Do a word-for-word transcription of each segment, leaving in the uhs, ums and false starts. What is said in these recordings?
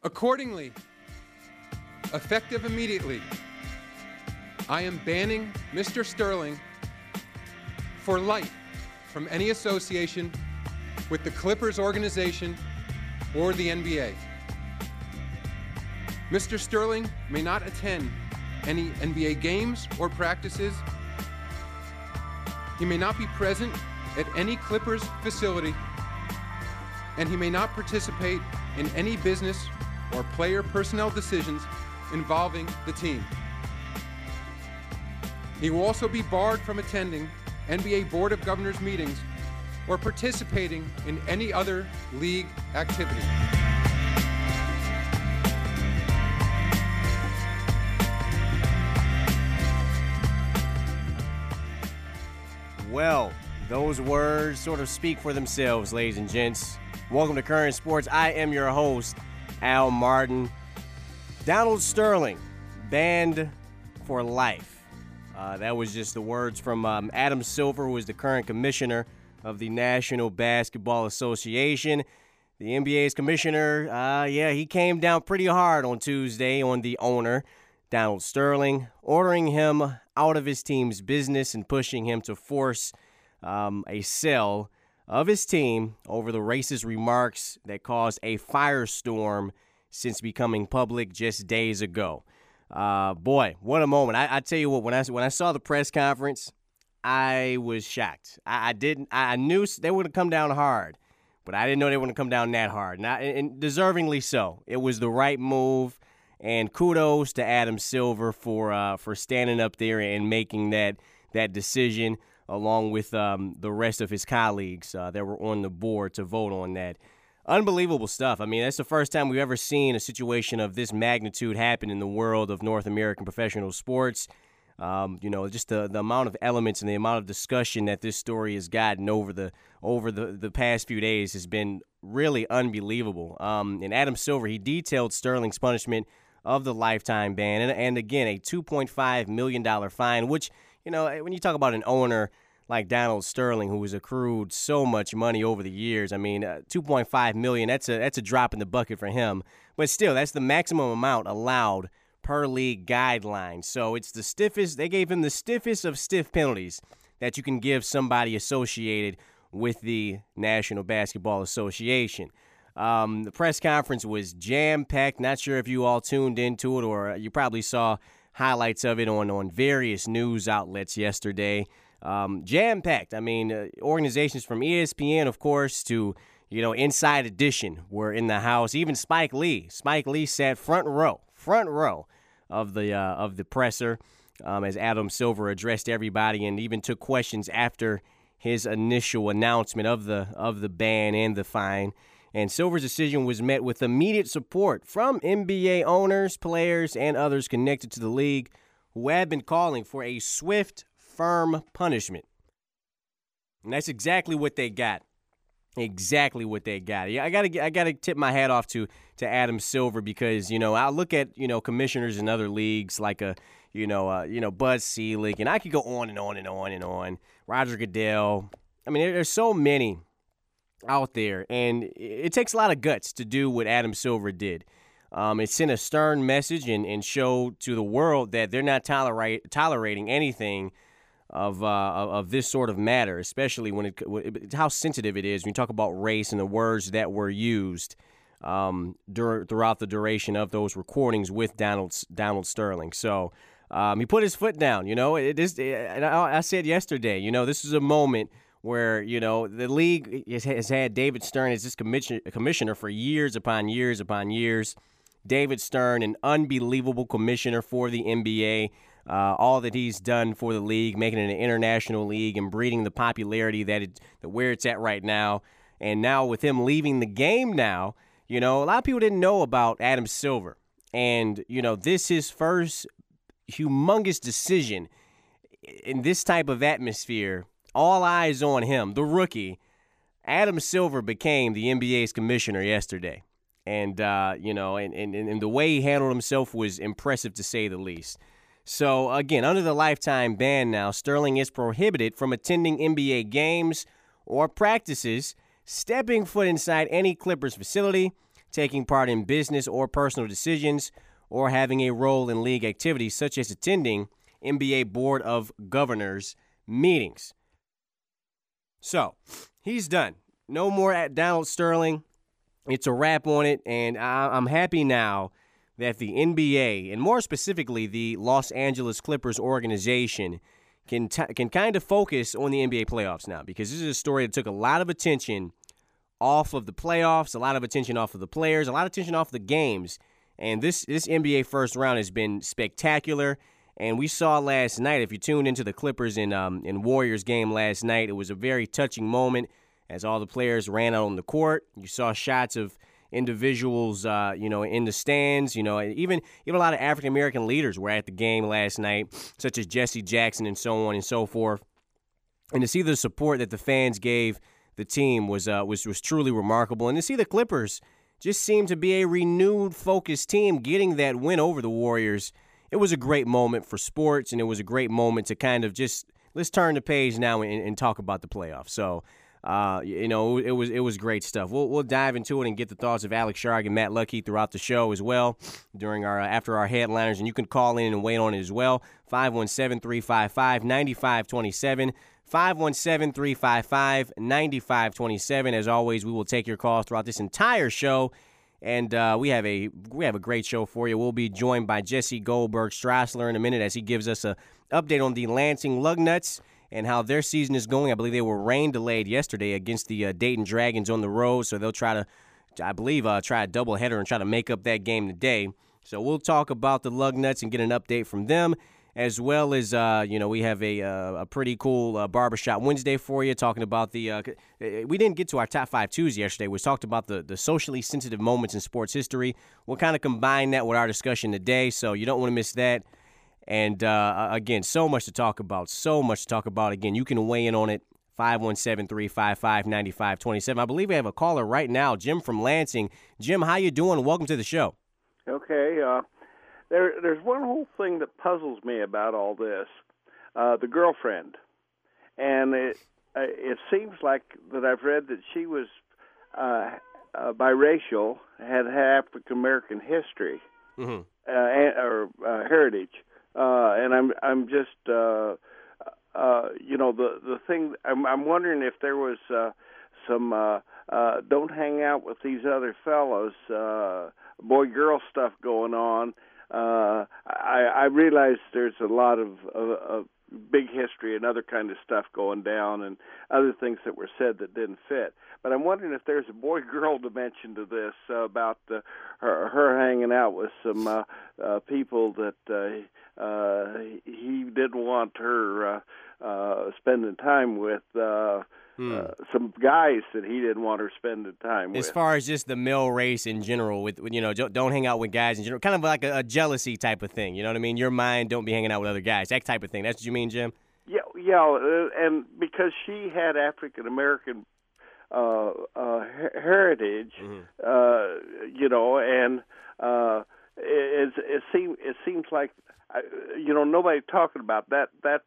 Accordingly, effective immediately, I am banning Mister Sterling for life from any association with the Clippers organization or the N B A. Mister Sterling may not attend any N B A games or practices. He may not be present at any Clippers facility, and he may not participate in any business or player personnel decisions involving the team. He will also be barred from attending N B A Board of Governors meetings or participating in any other league activity. Well, those words sort of speak for themselves, ladies and gents. Welcome to Current Sports. I am your host, Al Martin. Donald Sterling, banned for life. Uh, that was just the words from um, Adam Silver, who is the current commissioner of the National Basketball Association. The N B A's commissioner, uh, yeah, he came down pretty hard on Tuesday on the owner, Donald Sterling, ordering him out of his team's business and pushing him to force um, a sell of his team over the racist remarks that caused a firestorm since becoming public just days ago. Uh, boy, what a moment. I, I tell you what, when I, when I saw the press conference, I was shocked. I, I didn't. I knew they would have come down hard, but I didn't know they would have come down that hard. And, I, and deservingly so. It was the right move. And kudos to Adam Silver for uh, for standing up there and making that that decision, along with um, the rest of his colleagues uh, that were on the board to vote on that. Unbelievable stuff. I mean, that's the first time we've ever seen a situation of this magnitude happen in the world of North American professional sports. Um, you know, just the, the amount of elements and the amount of discussion that this story has gotten over the over the, the past few days has been really unbelievable. Um, and Adam Silver, he detailed Sterling's punishment of the lifetime ban, and, and again, a two point five million dollars fine, which, you know, when you talk about an owner like Donald Sterling, who has accrued so much money over the years, I mean, uh, two point five million dollars, that's a, that's a drop in the bucket for him. But still, that's the maximum amount allowed per league guidelines. So it's the stiffest, they gave him the stiffest of stiff penalties that you can give somebody associated with the National Basketball Association. Um, the press conference was jam-packed. Not sure if you all tuned into it, or you probably saw highlights of it on, on various news outlets yesterday. Um, jam-packed. I mean, uh, organizations from E S P N, of course, to, you know, Inside Edition were in the house. Even Spike Lee. Spike Lee sat front row, front row of the uh, of the presser um, as Adam Silver addressed everybody and even took questions after his initial announcement of the of the ban and the fine. And Silver's decision was met with immediate support from N B A owners, players, and others connected to the league who had been calling for a swift, firm punishment. And that's exactly what they got. Exactly what they got. Yeah, I gotta, I gotta tip my hat off to to Adam Silver because, you know, I look at, you know, commissioners in other leagues like a, you know, uh, you know, Bud Selig, and I could go on and on and on and on. Roger Goodell. I mean, there, there's so many out there, and it takes a lot of guts to do what Adam Silver did. Um, it sent a stern message and, and showed to the world that they're not tolerate, tolerating anything of, uh, of of this sort of matter, especially when it how sensitive it is when you talk about race and the words that were used um, dur- throughout the duration of those recordings with Donald Donald Sterling. So um, he put his foot down. You know, it is. It, I, I said yesterday, you know, this is a moment where, you know, the league has had David Stern as this commissioner for years upon years upon years. David Stern, an unbelievable commissioner for the N B A. Uh, all that he's done for the league, making it an international league and breeding the popularity that it, that where it's at right now. And now with him leaving the game now, you know, a lot of people didn't know about Adam Silver. And, you know, this is his first humongous decision in this type of atmosphere. All eyes on him, the rookie. Adam Silver became the N B A's commissioner yesterday. And, uh, you know, and, and, and the way he handled himself was impressive to say the least. So, again, under the lifetime ban now, Sterling is prohibited from attending N B A games or practices, stepping foot inside any Clippers facility, taking part in business or personal decisions, or having a role in league activities such as attending N B A Board of Governors meetings. So, he's done. No more at Donald Sterling. It's a wrap on it, and I'm happy now that the N B A, and more specifically the Los Angeles Clippers organization, can t- can kind of focus on the N B A playoffs now, because this is a story that took a lot of attention off of the playoffs, a lot of attention off of the players, a lot of attention off the games. And this, this N B A first round has been spectacular. And we saw last night, if you tuned into the Clippers and um, and Warriors game last night, it was a very touching moment as all the players ran out on the court. You saw shots of individuals, uh, you know, in the stands. You know, even even a lot of African American leaders were at the game last night, such as Jesse Jackson and so on and so forth. And to see the support that the fans gave the team was uh, was was truly remarkable. And to see the Clippers just seem to be a renewed, focused team getting that win over the Warriors, it was a great moment for sports, and it was a great moment to kind of just let's turn the page now and, and talk about the playoffs. So. Uh, you know, it was it was great stuff. We'll we'll dive into it and get the thoughts of Alex Sharg and Matt Luckey throughout the show as well during our uh, after our headliners, and you can call in and weigh on it as well. five one seven, three five five, nine five two seven. five one seven, three five five, nine five two seven. As always, we will take your calls throughout this entire show, and uh, we have a we have a great show for you. We'll be joined by Jesse Goldberg Strassler in a minute as he gives us a update on the Lansing Lugnuts and how their season is going. I believe they were rain delayed yesterday against the uh, Dayton Dragons on the road, so they'll try to, I believe, uh, try a doubleheader and try to make up that game today. So we'll talk about the Lugnuts and get an update from them, as well as, uh, you know, we have a uh, a pretty cool uh, Barbershop Wednesday for you, talking about the, uh, we didn't get to our top five twos yesterday. We talked about the, the socially sensitive moments in sports history. We'll kind of combine that with our discussion today, so you don't want to miss that. And, uh, again, so much to talk about, so much to talk about. Again, you can weigh in on it, five one seven, three five five, nine five two seven. I believe we have a caller right now, Jim from Lansing. Jim, how you doing? Welcome to the show. Okay. Uh, there, there's one whole thing that puzzles me about all this, uh, the girlfriend. And it, uh, it seems like that I've read that she was uh, uh, biracial, had African-American history mm-hmm. uh, or uh, heritage. Uh, and I'm I'm just uh, uh, you know the the thing I'm I'm wondering if there was uh, some uh, uh, don't hang out with these other fellows uh, boy girl stuff going on. Uh, I, I realize there's a lot of, of, of big history and other kind of stuff going down and other things that were said that didn't fit. But I'm wondering if there's a boy-girl dimension to this uh, about uh, her, her hanging out with some uh, uh, people that uh, uh, he didn't want her uh, uh, spending time with, uh, hmm. uh, some guys that he didn't want her spending time with. As far as just the male race in general, with you know, don't hang out with guys in general, kind of like a, a jealousy type of thing. You know what I mean? Your mind, don't be hanging out with other guys. That type of thing. That's what you mean, Jim? Yeah, yeah, uh, and because she had African American uh, uh, heritage, mm-hmm. uh, you know, and uh, it, it seems it seems like uh, you know nobody talking about that that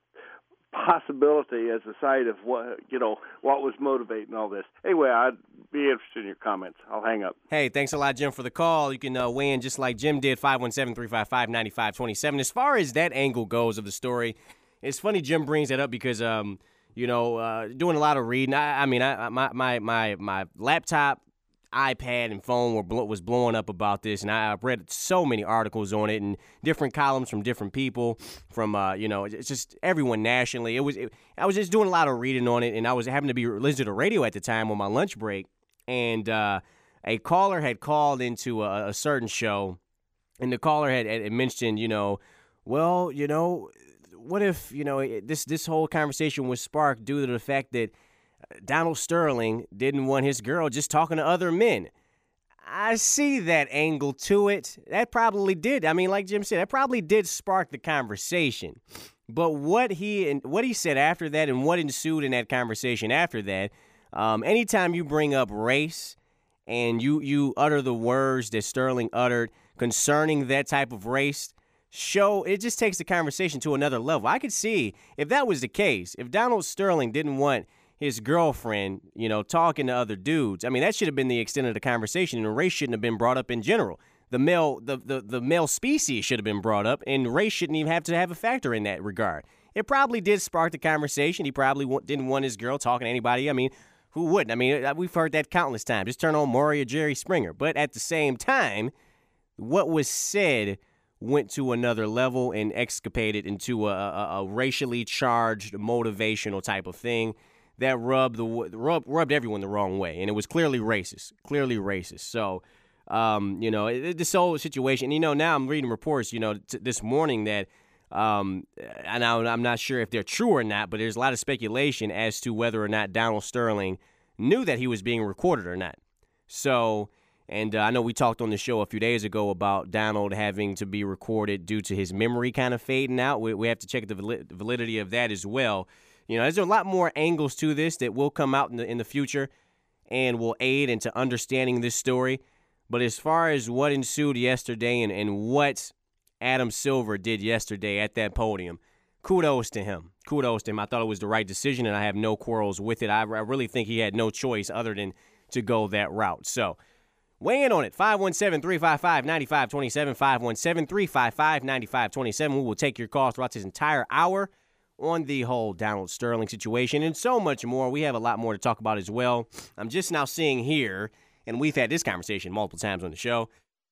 possibility as a side of what you know what was motivating all this. Anyway, I'd be interested in your comments. I'll hang up. Hey, thanks a lot, Jim, for the call. You can uh, weigh in just like Jim did. five one seven, three five five, nine five two seven. As far as that angle goes of the story, it's funny Jim brings that up because um you know uh, doing a lot of reading. I, I mean, I, my my my my laptop, iPad, and phone were blo- was blowing up about this, and I, I've read so many articles on it and different columns from different people, from uh, you know, it's just everyone nationally. It was it, I was just doing a lot of reading on it, and I was having to be listening to the radio at the time on my lunch break, and uh, a caller had called into a, a certain show, and the caller had, had mentioned, you know, well, you know, what if you know this this whole conversation was sparked due to the fact that Donald Sterling didn't want his girl just talking to other men. I see that angle to it. That probably did. I mean, like Jim said, that probably did spark the conversation. But what he and what he said after that and what ensued in that conversation after that, um, anytime you bring up race and you, you utter the words that Sterling uttered concerning that type of race, show it just takes the conversation to another level. I could see if that was the case, if Donald Sterling didn't want his girlfriend, you know, talking to other dudes. I mean, that should have been the extent of the conversation, and race shouldn't have been brought up in general. The male, the, the, the male species should have been brought up, and race shouldn't even have to have a factor in that regard. It probably did spark the conversation. He probably w- didn't want his girl talking to anybody. I mean, who wouldn't? I mean, we've heard that countless times. Just turn on Maury or Jerry Springer. But at the same time, what was said went to another level and escaped into a, a, a racially charged, motivational type of thing that rubbed the rubbed, rubbed everyone the wrong way, and it was clearly racist, clearly racist. So, um, you know, it, this whole situation. You know, now I'm reading reports, you know, t- this morning that, um, and I, I'm not sure if they're true or not, but there's a lot of speculation as to whether or not Donald Sterling knew that he was being recorded or not. So. And uh, I know we talked on the show a few days ago about Donald having to be recorded due to his memory kind of fading out. We, we have to check the validity of that as well. You know, there's a lot more angles to this that will come out in the in the future and will aid into understanding this story. But as far as what ensued yesterday and, and what Adam Silver did yesterday at that podium, kudos to him. Kudos to him. I thought it was the right decision, and I have no quarrels with it. I, I really think he had no choice other than to go that route. So, weigh in on it, five one seven, three five five, nine five two seven, five one seven, three five five, nine five two seven. We will take your calls throughout this entire hour on the whole Donald Sterling situation and so much more. We have a lot more to talk about as well. I'm just now seeing here, and we've had this conversation multiple times on the show,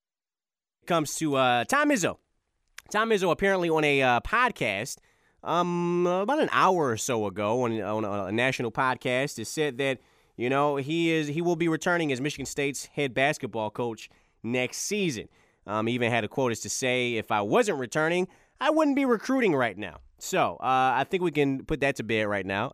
it comes to uh, Tom Izzo. Tom Izzo apparently on a uh, podcast um, about an hour or so ago on, on a, a national podcast has said that You know, he is he will be returning as Michigan State's head basketball coach next season. Um, he even had a quote as to say, if I wasn't returning, I wouldn't be recruiting right now. So uh, I think we can put that to bed right now.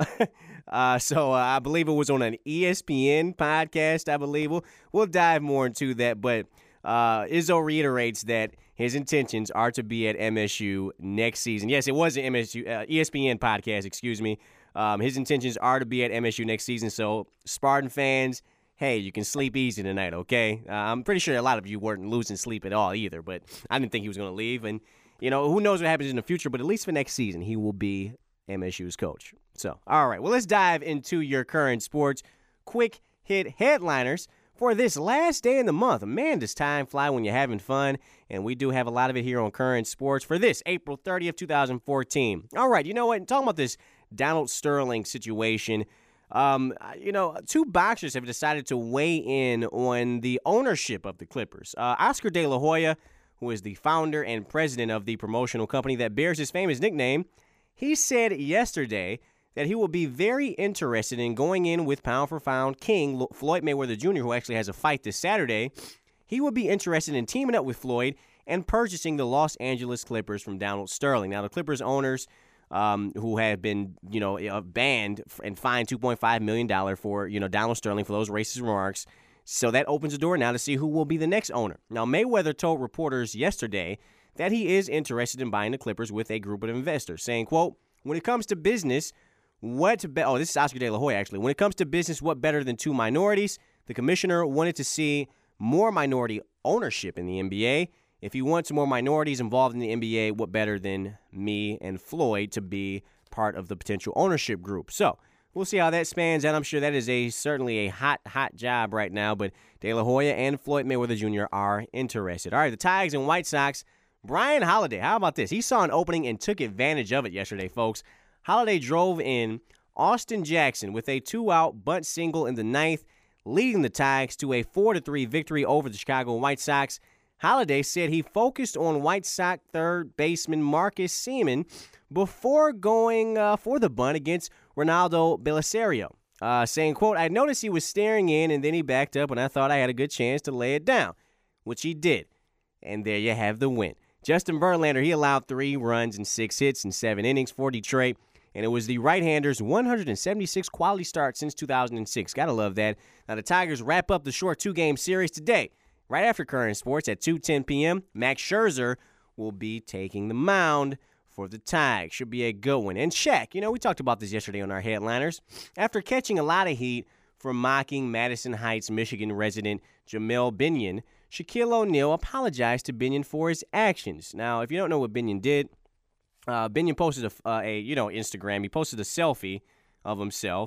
uh, so uh, I believe it was on an E S P N podcast, I believe. We'll, we'll dive more into that. But uh, Izzo reiterates that his intentions are to be at M S U next season. Yes, it was an M S U, uh, E S P N podcast, excuse me. Um, his intentions are to be at M S U next season. So, Spartan fans, hey, you can sleep easy tonight, okay? Uh, I'm pretty sure a lot of you weren't losing sleep at all either, but I didn't think he was going to leave. And, you know, who knows what happens in the future, but at least for next season, he will be M S U's coach. So, all right, well, let's dive into your current sports quick hit headliners for this last day in the month. Man, does time fly when you're having fun, and we do have a lot of it here on Current Sports for this April thirtieth, twenty fourteen. All right, you know what? Talking about this Donald Sterling situation, um, you know, two boxers have decided to weigh in on the ownership of the Clippers. Uh, Oscar De La Hoya, who is the founder and president of the promotional company that bears his famous nickname, he said yesterday that he will be very interested in going in with pound-for-pound king Floyd Mayweather Junior, who actually has a fight this Saturday. He would be interested in teaming up with Floyd and purchasing the Los Angeles Clippers from Donald Sterling. Now, the Clippers owners, um, who have been, you know, banned and fined two point five million dollars for, you know, Donald Sterling for those racist remarks. So that opens the door now to see who will be the next owner. Now, Mayweather told reporters yesterday that he is interested in buying the Clippers with a group of investors, saying, quote, when it comes to business, what be- – oh, this is Oscar De La Hoya, actually. When it comes to business, what better than two minorities? The commissioner wanted to see more minority ownership in the N B A. If he wants more minorities involved in the N B A, what better than me and Floyd to be part of the potential ownership group? So we'll see how that spans out. I'm sure that is a certainly a hot, hot job right now, but De La Hoya and Floyd Mayweather Junior are interested. All right, the Tigers and White Sox. Brian Holiday, how about this? He saw an opening and took advantage of it yesterday, folks. Holiday drove in Austin Jackson with a two-out bunt single in the ninth, leading the Tigers to a four to three victory over the Chicago White Sox. Holiday said he focused on White Sox third baseman Marcus Semien before going uh, for the bunt against Ronaldo Belisario, uh, saying, quote, I noticed he was staring in and then he backed up and I thought I had a good chance to lay it down, which he did. And there you have the win. Justin Verlander, he allowed three runs and six hits in seven innings for Detroit, and it was the right-hander's one hundred seventy-sixth quality start since two thousand six. Gotta love that. Now the Tigers wrap up the short two-game series today. Right after Current Sports at two ten p.m., Max Scherzer will be taking the mound for the Tigers. Should be a good one. And Shaq, you know, we talked about this yesterday on our headliners. After catching a lot of heat for mocking Madison Heights, Michigan resident Jamel Binion, Shaquille O'Neal apologized to Binion for his actions. Now, if you don't know what Binion did, uh, Binion posted a, uh, a, you know, Instagram. He posted a selfie of himself,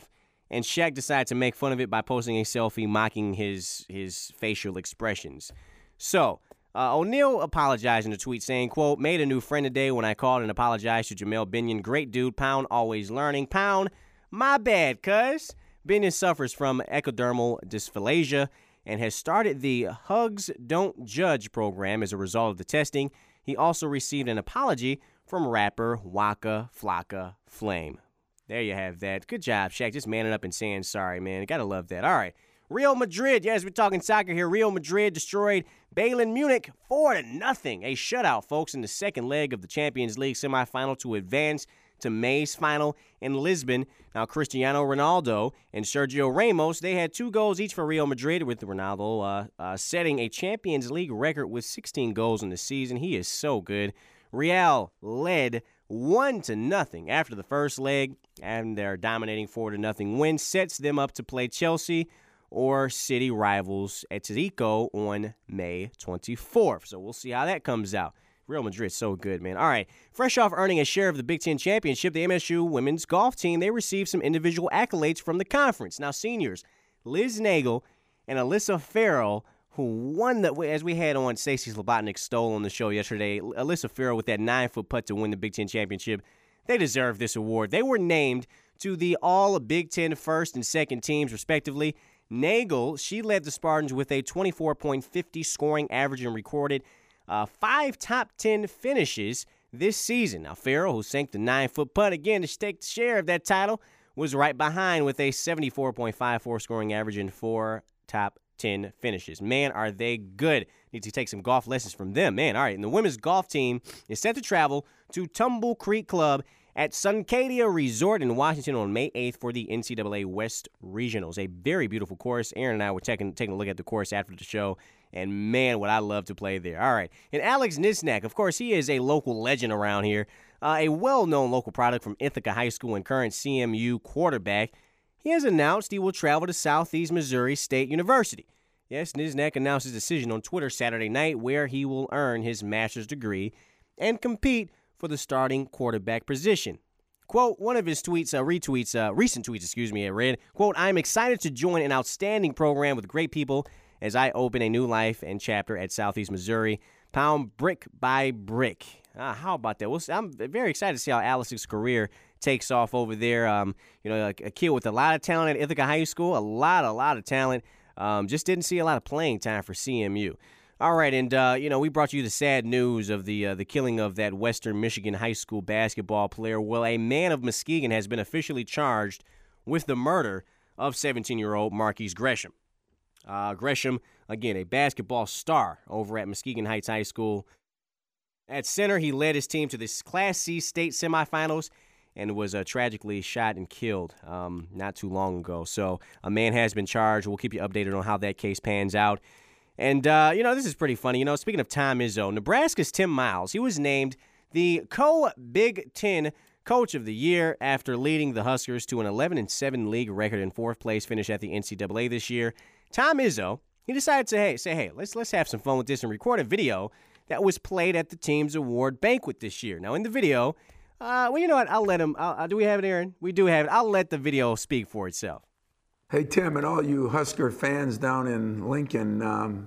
and Shaq decided to make fun of it by posting a selfie mocking his his facial expressions. So, uh, O'Neal apologized in a tweet saying, quote, made a new friend today when I called and apologized to Jamel Binion. Great dude, Pound, always learning. Pound, my bad, cuz. Binion suffers from ectodermal dysplasia and has started the Hugs Don't Judge program as a result of the testing. He also received an apology from rapper Waka Flocka Flame. There you have that. Good job, Shaq. Just manning up and saying sorry, man. Gotta love that. All right. Real Madrid, yes, we're talking soccer here. Real Madrid destroyed Bayern Munich four to nothing. A shutout, folks, in the second leg of the Champions League semifinal to advance to May's final in Lisbon. Now, Cristiano Ronaldo and Sergio Ramos, they had two goals each for Real Madrid, with Ronaldo uh, uh, setting a Champions League record with sixteen goals in the season. He is so good. Real led one to nothing after the first leg, and their dominating four to nothing win sets them up to play Chelsea or city rivals Atletico on May twenty-fourth. So we'll see how that comes out. Real Madrid's so good, man. All right, fresh off earning a share of the Big Ten Championship, the M S U women's golf team, they received some individual accolades from the conference. Now, seniors, Liz Nagel and Alyssa Farrell, who won the, as we had on Stacey Slobotnik Stoll on the show yesterday, Alyssa Farrell with that nine-foot putt to win the Big Ten Championship, they deserve this award. They were named to the All-Big Ten first and second teams, respectively. Nagel, she led the Spartans with a twenty-four point five zero scoring average and recorded uh, five top ten finishes this season. Now, Farrell, who sank the nine-foot putt again to take the share of that title, was right behind with a seventy-four point five four scoring average and four top ten finishes. Man, are they good. Need to take some golf lessons from them. Man, all right. And the women's golf team is set to travel to Tumble Creek Club at Suncadia Resort in Washington on May eighth for the N C double A West Regionals. A very beautiful course. Aaron and I were taking, taking a look at the course after the show, and man, would I love to play there. All right. And Alex Nisnak, of course, he is a local legend around here, uh, a well-known local product from Ithaca High School and current C M U quarterback. He has announced he will travel to Southeast Missouri State University. Yes, Nisnak announced his decision on Twitter Saturday night, where he will earn his master's degree and compete for the starting quarterback position. Quote, one of his tweets, uh, retweets, uh, recent tweets, excuse me, I read, quote, I am excited to join an outstanding program with great people as I open a new life and chapter at Southeast Missouri, pound brick by brick. Ah, how about that? We'll see. I'm very excited to see how Alex's career takes off over there. Um, you know, a, a kid with a lot of talent at Ithaca High School, a lot, a lot of talent. Um, just didn't see a lot of playing time for C M U. All right, and, uh, you know, we brought you the sad news of the uh, the killing of that Western Michigan high school basketball player. Well, a man of Muskegon has been officially charged with the murder of seventeen-year-old Marquise Gresham. Uh, Gresham, again, a basketball star over at Muskegon Heights High School. At center, he led his team to the Class C state semifinals and was uh, tragically shot and killed um, not too long ago. So a man has been charged. We'll keep you updated on how that case pans out. And, uh, you know, this is pretty funny. You know, speaking of Tom Izzo, Nebraska's Tim Miles, he was named the co-Big Ten Coach of the Year after leading the Huskers to an eleven and seven league record and fourth place finish at the N C double A this year. Tom Izzo, he decided to hey, say, hey, let's let's have some fun with this and record a video that was played at the team's award banquet this year. Now, in the video, uh, well, you know what? I'll let him. I'll, do we have it, Aaron? We do have it. I'll let the video speak for itself. Hey, Tim, and all you Husker fans down in Lincoln, um,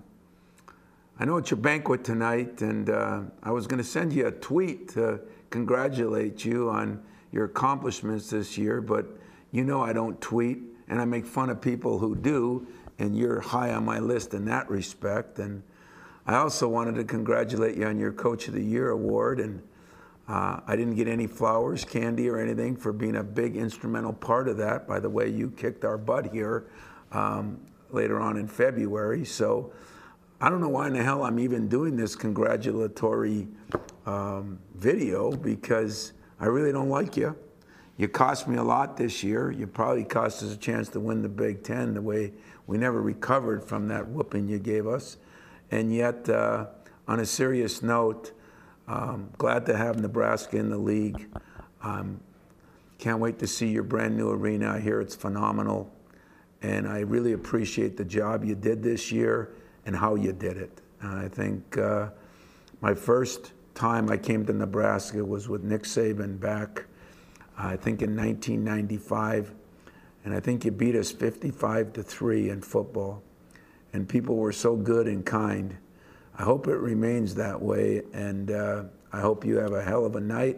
I know it's your banquet tonight, and uh, I was going to send you a tweet to congratulate you on your accomplishments this year, but you know I don't tweet, and I make fun of people who do, and you're high on my list in that respect. And I also wanted to congratulate you on your Coach of the Year award, and Uh, I didn't get any flowers, candy, or anything for being a big instrumental part of that. By the way, you kicked our butt here um, later on in February. So I don't know why in the hell I'm even doing this congratulatory um, video, because I really don't like you. You cost me a lot this year. You probably cost us a chance to win the Big Ten, the way we never recovered from that whooping you gave us. And yet, uh, on a serious note, Um, glad to have Nebraska in the league. Um, can't wait to see your brand new arena. I hear it's phenomenal. And I really appreciate the job you did this year and how you did it. And I think uh, my first time I came to Nebraska was with Nick Saban back, I think in nineteen ninety-five. And I think you beat us fifty-five to three in football. And people were so good and kind. I hope it remains that way. And uh, I hope you have a hell of a night.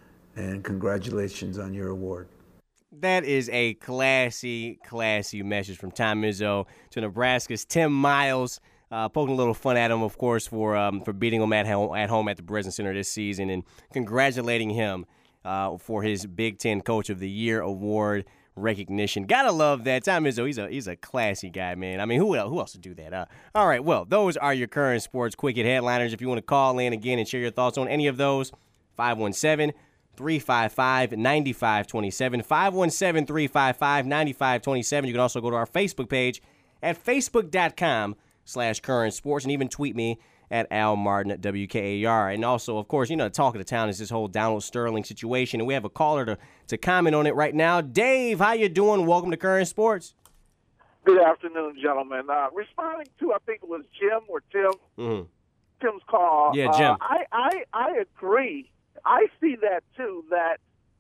And congratulations on your award. That is a classy, classy message from Tom Izzo to Nebraska's Tim Miles. Uh, poking a little fun at him, of course, for um, for beating him at home, at home at the Breslin Center this season, and congratulating him uh, for his Big Ten Coach of the Year award recognition. Gotta love that. Tom Izzo, he's a he's a classy guy, man. I mean, who else, who else would do that? Uh, all right, well, those are your current sports quick hit headliners. If you want to call in again and share your thoughts on any of those, five one seven, three five five, nine five two seven, five one seven, three five five, nine five two seven. You can also go to our Facebook page at facebook.com slash current sports, and even tweet me at Al Martin at W K A R. And also, of course, you know, the talk of the town is this whole Donald Sterling situation, and we have a caller to, to comment on it right now. Dave, how you doing? Welcome to Current Sports. Good afternoon, gentlemen. Uh, responding to, I think it was Jim or Tim, Mm-hmm. Tim's call. Yeah, Jim. Uh, I, I, I agree. I see that, too, that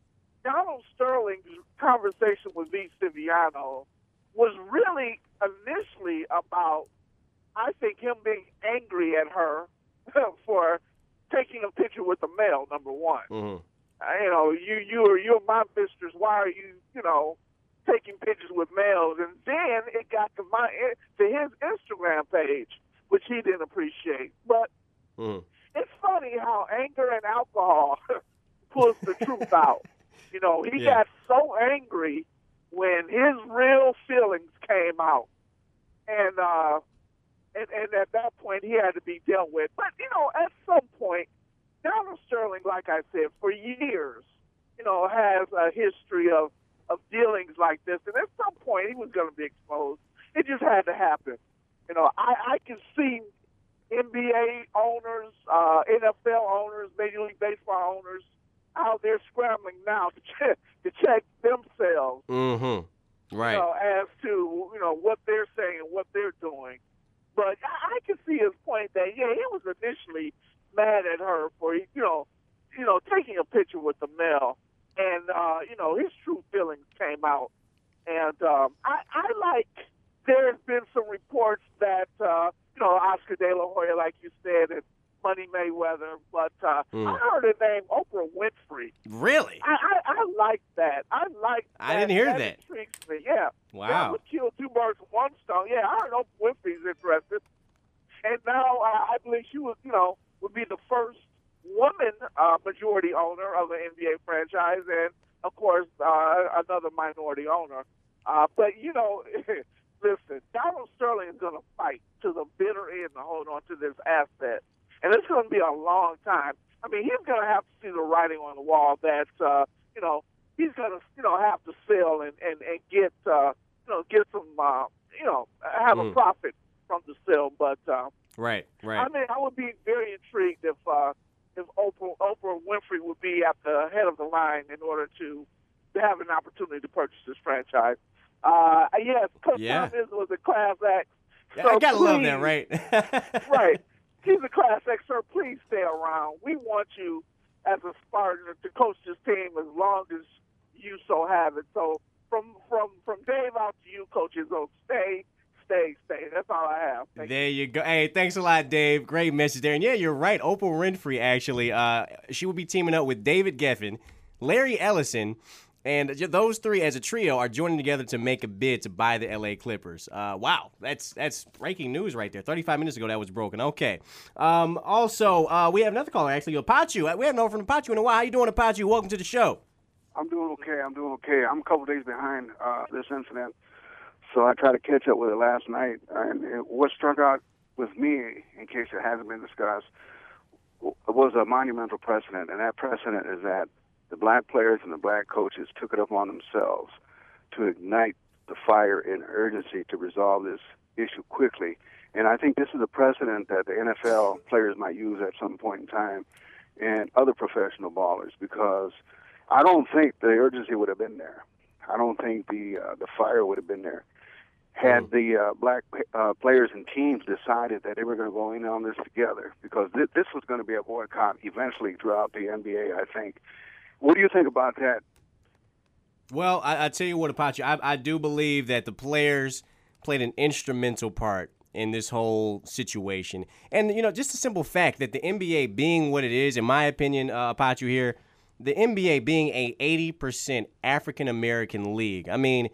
Donald Sterling's conversation with V. Stiviano was really initially about, I think, him being angry at her for taking a picture with a male, number one. Mm-hmm. Uh, you know, you, you are, you're my mistress. Why are you, you know, taking pictures with males? And then it got to my to his Instagram page, which he didn't appreciate. But Mm-hmm. it's funny how anger and alcohol pulls the truth out. You know, he Yeah. got so angry when his real feelings came out. And, uh, and, and at that point, he had to be dealt with. But, you know, at some point, Donald Sterling, like I said, for years, you know, has a history of, of dealings like this. And at some point, he was going to be exposed. It just had to happen. You know, I, I can see N B A owners, uh, N F L owners, Major League Baseball owners out there scrambling now to check, to check themselves. Mm-hmm. Right. You know, as to, you know, what they're saying and what they're doing. But I, I can see his point that, yeah, he was initially mad at her for, you know, you know, taking a picture with the male. And, uh, you know, his true feelings came out. And um, I, I like, there's been some reports that, uh, you know, Oscar De La Hoya, like you said, and Money Mayweather. But uh, Mm. I heard the name Oprah Winfrey. Really? I, I, I like that. I like that. I didn't hear that. That intrigues me, yeah. Wow. That would kill two birds with one stone. Yeah, I heard Oprah Winfrey's interested. And now uh, I believe she was, you know, would be the first woman uh, majority owner of an N B A franchise, and, of course, uh, another minority owner. Uh, but, you know, listen, Donald Sterling is going to fight to the bitter end to hold on to this asset. And it's going to be a long time. I mean, he's going to have to see the writing on the wall that, uh, you know, he's going to, you know, have to sell and, and, and get, uh, you know, get some, uh, you know, have Mm. a profit from the sale. But, uh, Right, right. I mean, I would be very intrigued if, uh, if Oprah, Oprah Winfrey would be at the head of the line in order to, to have an opportunity to purchase this franchise. Uh, yes, Coach Yeah. Tom Izzo was a class act. I So gotta love please- that, right? Right. He's a class act, sir. Please stay around. We want you as a Spartan to coach this team as long as you so have it. So from from from Dave out to you, Coach Izzo, stay, stay, stay. That's all I have. Thank There you go. Hey, thanks a lot, Dave. Great message there. And yeah, you're right. Oprah Winfrey, actually, uh, she will be teaming up with David Geffen, Larry Ellison, and those three as a trio are joining together to make a bid to buy the L A Clippers. Uh, wow, that's that's breaking news right there. thirty-five minutes ago that was broken. Okay. Um, also, uh, we have another caller, actually, Apache. We haven't known from Apache in a while. How you doing, Apache? Welcome to the show. I'm doing okay. I'm doing okay. I'm a couple days behind uh, this incident, so I tried to catch up with it last night. And it, what struck out with me, in case it hasn't been discussed, was a monumental precedent, and that precedent is that the black players and the black coaches took it upon themselves to ignite the fire and urgency to resolve this issue quickly. And I think this is a precedent that the N F L players might use at some point in time, and other professional ballers, because I don't think the urgency would have been there. I don't think the uh, the fire would have been there had the uh, black uh, players and teams decided that they were going to go in on this together, because th- this was going to be a boycott eventually throughout the N B A, I think. What do you think about that? Well, I, I tell you what, Apache, I, I do believe that the players played an instrumental part in this whole situation. And, you know, just a simple fact that the N B A being what it is, in my opinion, uh, Apache here, the N B A being a eighty percent African-American league. I mean,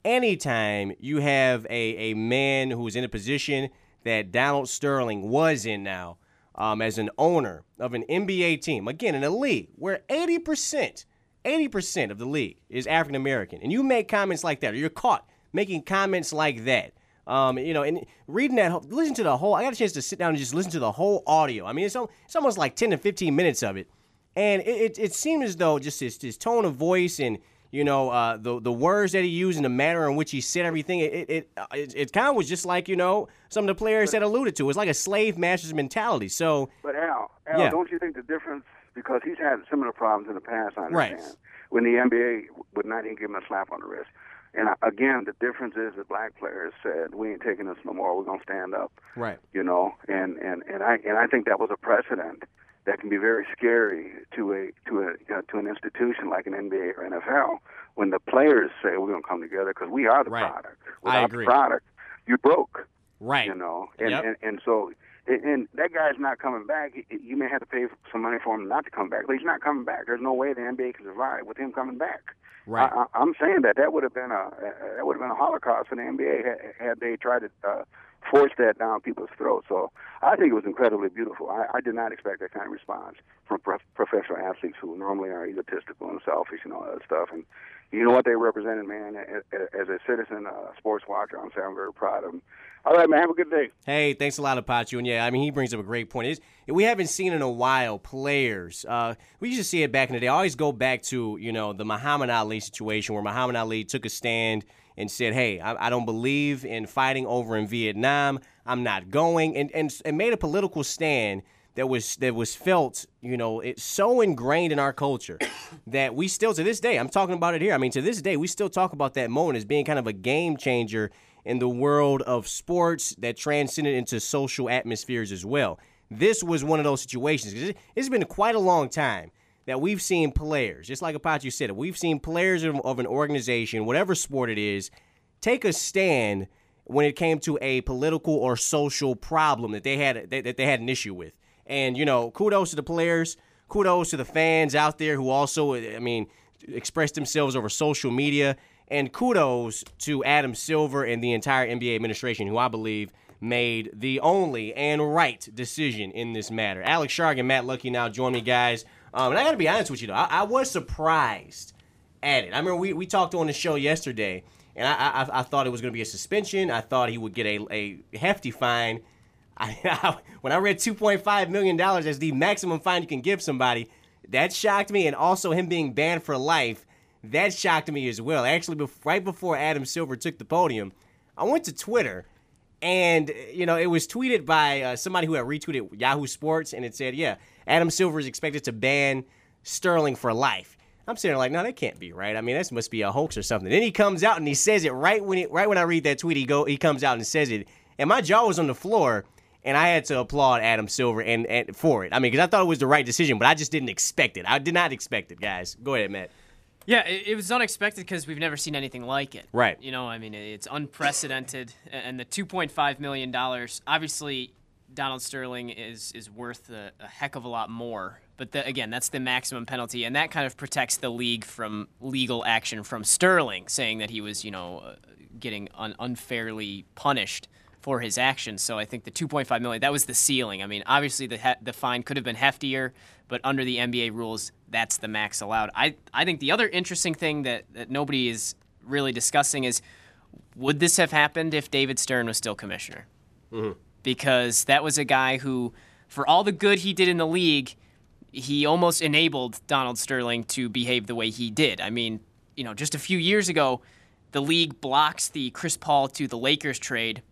anytime you have a, a man who's in a position that Donald Sterling was in now um, as an owner of an N B A team, again, in a league where eighty percent, eighty percent of the league is African-American, and you make comments like that, or you're caught making comments like that, Um, you know, and reading that, listen to the whole, I got a chance to sit down and just listen to the whole audio. I mean, it's, it's almost like ten to fifteen minutes of it. And it, it, it seemed as though just his, his tone of voice and, you know, uh, the the words that he used and the manner in which he said everything, it it, it, it kind of was just like, you know, some of the players had alluded to. It was like a slave master's mentality. So, But Al, Al, yeah. don't you think the difference, because he's had similar problems in the past, I understand, Right. when the N B A would not even give him a slap on the wrist. And uh, again, the difference is that black players said, we ain't taking this no more, we're going to stand up. Right. You know, and, and, and, I, and I think that was a precedent that can be very scary to a to a uh, to an institution like an N B A or N F L when the players say we're going to come together because we are the Right. product. I Without agree. the product, you broke. Right. You know, and Yep. and, and so and, and that guy's not coming back. You may have to pay some money for him not to come back, but he's not coming back. There's no way the N B A can survive with him coming back. Right. I, I, I'm saying that that would have been a that would have been a holocaust for the N B A had, had they tried to uh, force that down people's throats. So I think it was incredibly beautiful. I, I did not expect that kind of response from pro- professional athletes who normally are egotistical and selfish and all that stuff. And you know what they represented, man. As, as a citizen, uh, sports watcher, I'm saying I'm very proud of them. All right, man. Have a good day. Hey, thanks a lot, Apache. And yeah, I mean, he brings up a great point. It's, we haven't seen in a while players. Uh, we used to see it back in the day. I always go back to, you know, the Muhammad Ali situation where Muhammad Ali took a stand and said, hey, I, I don't believe in fighting over in Vietnam. I'm not going. And, and, and made a political stand that was that was felt, you know, it's so ingrained in our culture that we still, to this day, I'm talking about it here. I mean, to this day, we still talk about that moment as being kind of a game changer in the world of sports that transcended into social atmospheres as well. This was one of those situations. It's been quite a long time that we've seen players, just like Apache said, we've seen players of, of an organization, whatever sport it is, take a stand when it came to a political or social problem that they had that, that they had an issue with. And, you know, kudos to the players, kudos to the fans out there who also, I mean, expressed themselves over social media. And kudos to Adam Silver and the entire N B A administration, who I believe made the only and right decision in this matter. Alex Sharg and Matt Lucky now join me, guys. Um, and I got to be honest with you, though. I, I was surprised at it. I remember we, we talked on the show yesterday, and I, I, I thought it was going to be a suspension. I thought he would get a, a hefty fine. I, I, when I read two point five million dollars as the maximum fine you can give somebody, that shocked me. And also him being banned for life, that shocked me as well. Actually, right before Adam Silver took the podium, I went to Twitter, and, you know, it was tweeted by uh, somebody who had retweeted Yahoo Sports, and it said, yeah, Adam Silver is expected to ban Sterling for life. I'm sitting there like, no, that can't be right. I mean, this must be a hoax or something. Then he comes out and he says it right when it, right when I read that tweet. He go he comes out and says it, and my jaw was on the floor, and I had to applaud Adam Silver and, and for it. I mean, because I thought it was the right decision, but I just didn't expect it. I did not expect it, guys. Go ahead, Matt. Yeah, it, it was unexpected because we've never seen anything like it. Right. You know, I mean, it's unprecedented. And the two point five million dollars, obviously, Donald Sterling is, is worth a, a heck of a lot more. But, the, again, that's the maximum penalty, and that kind of protects the league from legal action from Sterling, saying that he was, you know, uh, getting un- unfairly punished for his actions. So I think the two point five million dollars, that was the ceiling. I mean, obviously the he- the fine could have been heftier, but under the N B A rules, that's the max allowed. I, I think the other interesting thing that, that nobody is really discussing is, would this have happened if David Stern was still commissioner? Mm-hmm. Because that was a guy who, for all the good he did in the league, he almost enabled Donald Sterling to behave the way he did. I mean, you know, just a few years ago, the league blocks the Chris Paul to the Lakers trade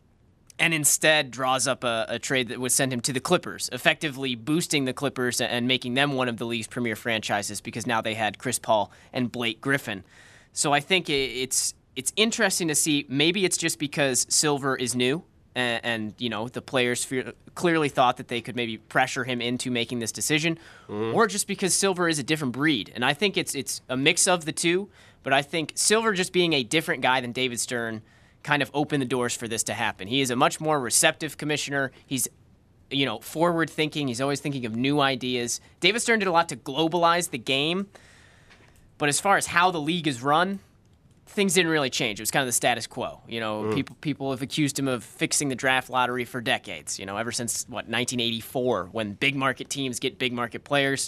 and instead draws up a, a trade that would send him to the Clippers, effectively boosting the Clippers and making them one of the league's premier franchises because now they had Chris Paul and Blake Griffin. So I think it's it's interesting to see. Maybe it's just because Silver is new and, and you know the players fe- clearly thought that they could maybe pressure him into making this decision, mm-hmm. or just because Silver is a different breed. And I think it's it's a mix of the two. But I think Silver just being a different guy than David Stern kind of opened the doors for this to happen. He is a much more receptive commissioner. He's, you know, forward thinking. He's always thinking of new ideas. David Stern did a lot to globalize the game. But as far as how the league is run, things didn't really change. It was kind of the status quo. You know, mm. people people have accused him of fixing the draft lottery for decades. You know, ever since, what, nineteen eighty-four, when big market teams get big market players.